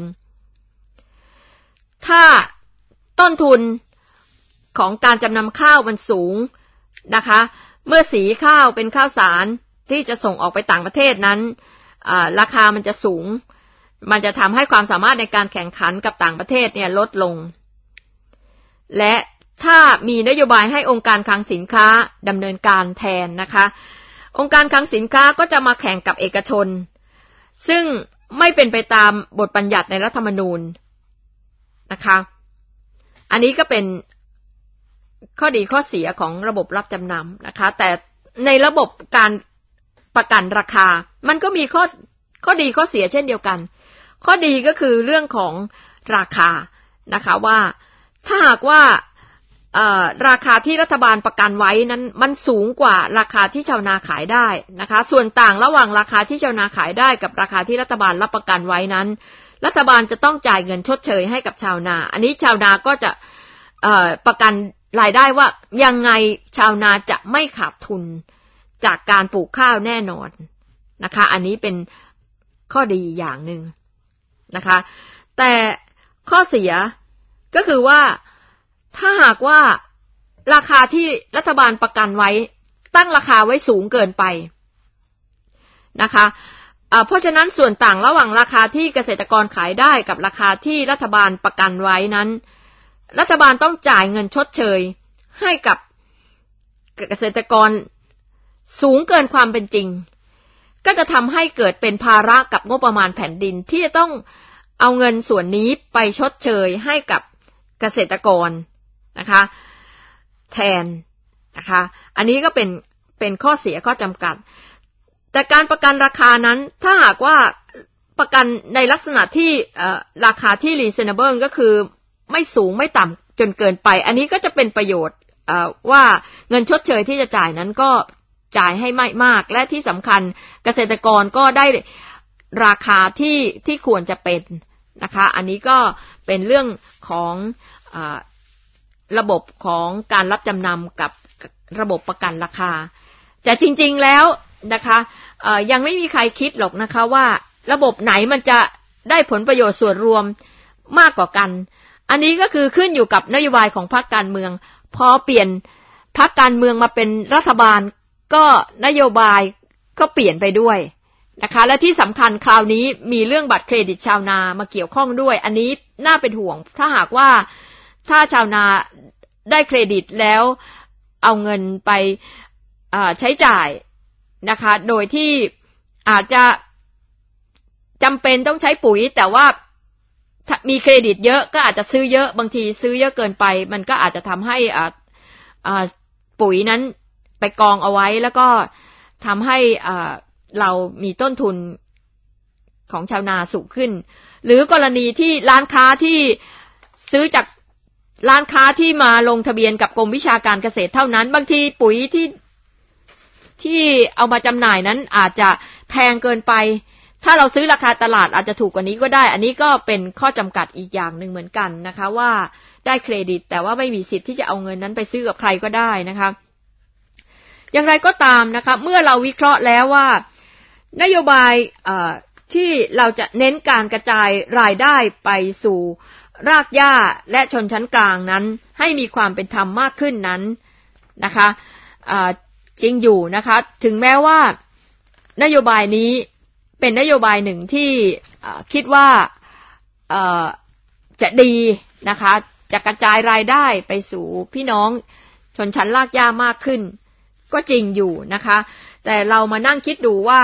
ถ้าต้นทุนของการจำนำข้าวมันสูงนะคะเมื่อสีข้าวเป็นข้าวสารที่จะส่งออกไปต่างประเทศนั้นราคามันจะสูงมันจะทำให้ความสามารถในการแข่งขันกับต่างประเทศเนี่ยลดลงและถ้ามีนโยบายให้องค์การคลังสินค้าดำเนินการแทนนะคะองค์การคลังสินค้าก็จะมาแข่งกับเอกชนซึ่งไม่เป็นไปตามบทบัญญัติในรัฐธรรมนูญนะคะอันนี้ก็เป็นข้อดีข้อเสียของระบบรับจำนำนะคะแต่ในระบบการประกันราคามันก็มีข้อดีข้อเสียเช่นเดียวกันข้อดีก็คือเรื่องของราคานะคะว่าถ้าหากว่าราคาที่รัฐบาลประกันไว้นั้นมันสูงกว่าราคาที่ชาวนาขายได้นะคะส่วนต่างระหว่างราคาที่ชาวนาขายได้กับราคาที่รัฐบาลรับประกันไว้นั้นรัฐบาลจะต้องจ่ายเงินชดเชยให้กับชาวนาอันนี้ชาวนาก็จะประกันรายได้ว่ายังไงชาวนาจะไม่ขาดทุนจากการปลูกข้าวแน่นอนนะคะอันนี้เป็นข้อดีอย่างหนึ่งนะคะแต่ข้อเสียก็คือว่าถ้าหากว่าราคาที่รัฐบาลประกันไว้ตั้งราคาไว้สูงเกินไปนะคะเพราะฉะนั้นส่วนต่างระหว่างราคาที่เกษตรกรขายได้กับราคาที่รัฐบาลประกันไว้นั้นรัฐบาลต้องจ่ายเงินชดเชยให้กับเกษตรกรสูงเกินความเป็นจริงก็จะทำให้เกิดเป็นภาระกับงบประมาณแผ่นดินที่จะต้องเอาเงินส่วนนี้ไปชดเชยให้กับเกษตรกรนะคะแทนนะคะอันนี้ก็เป็นข้อเสียข้อจำกัดแต่การประกันราคานั้นถ้าหากว่าประกันในลักษณะที่ราคาที่ reasonable ก็คือไม่สูงไม่ต่ำจนเกินไปอันนี้ก็จะเป็นประโยชน์ว่าเงินชดเชยที่จะจ่ายนั้นก็จ่ายให้ไม่มากและที่สำคัญเกษตรกรก็ได้ราคาที่ควรจะเป็นนะคะอันนี้ก็เป็นเรื่องของระบบของการรับจำนำกับระบบประกันราคาแต่จริงๆแล้วนะคะยังไม่มีใครคิดหรอกนะคะว่าระบบไหนมันจะได้ผลประโยชน์ส่วนรวมมากกว่ากันอันนี้ก็คือขึ้นอยู่กับนโยบายของพรรคการเมืองพอเปลี่ยนพรรคการเมืองมาเป็นรัฐบาลก็นโยบายก็เปลี่ยนไปด้วยนะคะและที่สำคัญคราวนี้มีเรื่องบัตรเครดิตชาวนามาเกี่ยวข้องด้วยอันนี้น่าเป็นห่วงถ้าหากว่าถ้าชาวนาได้เครดิตแล้วเอาเงินไปใช้จ่ายนะคะโดยที่อาจจะจำเป็นต้องใช้ปุ๋ยแต่ว่ามีเครดิตเยอะก็อาจจะซื้อเยอะบางทีซื้อเยอะเกินไปมันก็อาจจะทำให้ปุ๋ยนั้นไปกองเอาไว้แล้วก็ทำให้เรามีต้นทุนของชาวนาสูงขึ้นหรือกรณีที่ร้านค้าที่ซื้อจากร้านค้าที่มาลงทะเบียนกับกรมวิชาการเกษตรเท่านั้นบางทีปุ๋ยที่เอามาจำหน่ายนั้นอาจจะแพงเกินไปถ้าเราซื้อราคาตลาดอาจจะถูกกว่านี้ก็ได้อันนี้ก็เป็นข้อจำกัดอีกอย่างหนึ่งเหมือนกันนะคะว่าได้เครดิตแต่ว่าไม่มีสิทธิ์ที่จะเอาเงินนั้นไปซื้อกับใครก็ได้นะคะอย่างไรก็ตามนะคะเมื่อเราวิเคราะห์แล้วว่านโยบายที่เราจะเน้นการกระจายรายได้ไปสู่รากหญ้าและชนชั้นกลางนั้นให้มีความเป็นธรรมมากขึ้นนั้นนะคะจริงอยู่นะคะถึงแม้ว่านโยบายนี้เป็นนโยบายหนึ่งที่คิดว่าจะดีนะคะจะกระจายรายได้ไปสู่พี่น้องชนชั้นรากหญ้ามากขึ้นก็จริงอยู่นะคะแต่เรามานั่งคิดดูว่า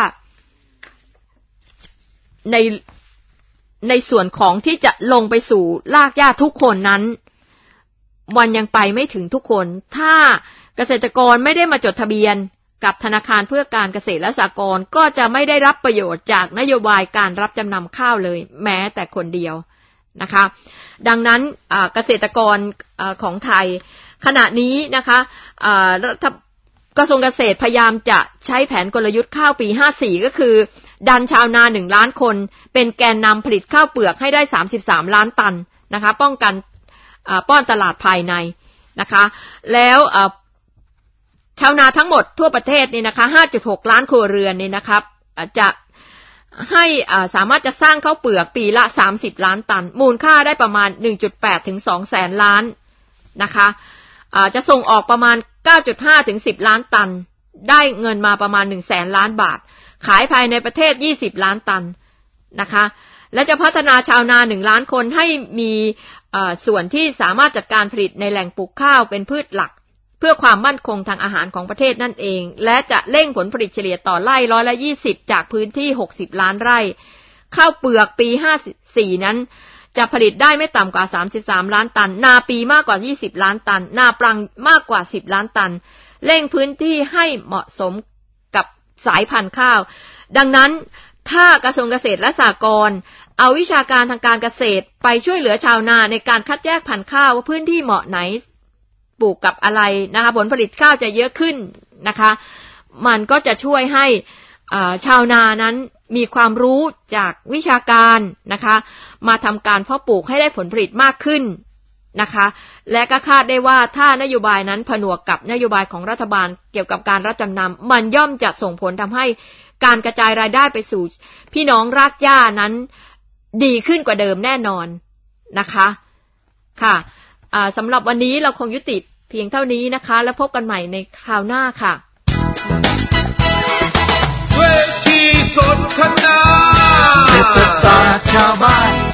ในส่วนของที่จะลงไปสู่รากหญ้าทุกคนนั้นมันยังไปไม่ถึงทุกคนถ้าเกษตรกรไม่ได้มาจดทะเบียนกับธนาคารเพื่อการเกษตรและสหกรณ์ก็จะไม่ได้รับประโยชน์จากนโยบายการรับจำนำข้าวเลยแม้แต่คนเดียวนะคะดังนั้นเกษตรกรของไทยขณะนี้นะคะกระทรวงเกษตรพยายามจะใช้แผนกลยุทธ์ข้าวปี54ก็คือดันชาวนา1ล้านคนเป็นแกนนำผลิตข้าวเปลือกให้ได้33ล้านตันนะคะป้องกันป้อนตลาดภายในนะคะแล้วชาวนาทั้งหมดทั่วประเทศนี่นะคะ 5.6 ล้านครัวเรือนนี่นะครับจะให้สามารถจะสร้างข้าวเปลือกปีละ30ล้านตันมูลค่าได้ประมาณ 1.8 ถึง 2 แสนล้านนะคะจะส่งออกประมาณ 9.5 ถึง 10 ล้านตันได้เงินมาประมาณ 1 แสนล้านบาทขายภายในประเทศ20ล้านตันนะคะและจะพัฒนาชาวนา1ล้านคนให้มีส่วนที่สามารถจัดการผลิตในแหล่งปลูกข้าวเป็นพืชหลักเพื่อความมั่นคงทางอาหารของประเทศนั่นเองและจะเร่งผลผลิตเฉลี่ยต่อไร่120จากพื้นที่60ล้านไร่ข้าวเปลือกปี54นั้นจะผลิตได้ไม่ต่ำกว่า33ล้านตันนาปีมากกว่า20ล้านตันนาปลังมากกว่า10ล้านตันเร่งพื้นที่ให้เหมาะสมกับสายพันธุ์ข้าวดังนั้นถ้ากระทรวงเกษตรและสหกรณ์เอาวิชาการทางการเกษตรไปช่วยเหลือชาวนาในการคัดแยกพันธุ์ข้าวว่าพื้นที่เหมาะไหนปลูกกับอะไรนะคะผลผลิตข้าวจะเยอะขึ้นนะคะมันก็จะช่วยให้ชาวนานั้นมีความรู้จากวิชาการนะคะมาทำการเพาะปลูกให้ได้ผลผลิตมากขึ้นนะคะและก็คาดได้ว่าถ้านโยบายนั้นผนวกกับนโยบายของรัฐบาลเกี่ยวกับการรับจำนำมันย่อมจะส่งผลทำให้การกระจายรายได้ไปสู่พี่น้องรากหญ้านั้นดีขึ้นกว่าเดิมแน่นอนนะคะค่ะสำหรับวันนี้เราคงยุติเพียงเท่านี้นะคะแล้วพบกันใหม่ในคราวหน้าค่ะเวทีสนทนาเศรษฐศาสตร์ชาวบ้าน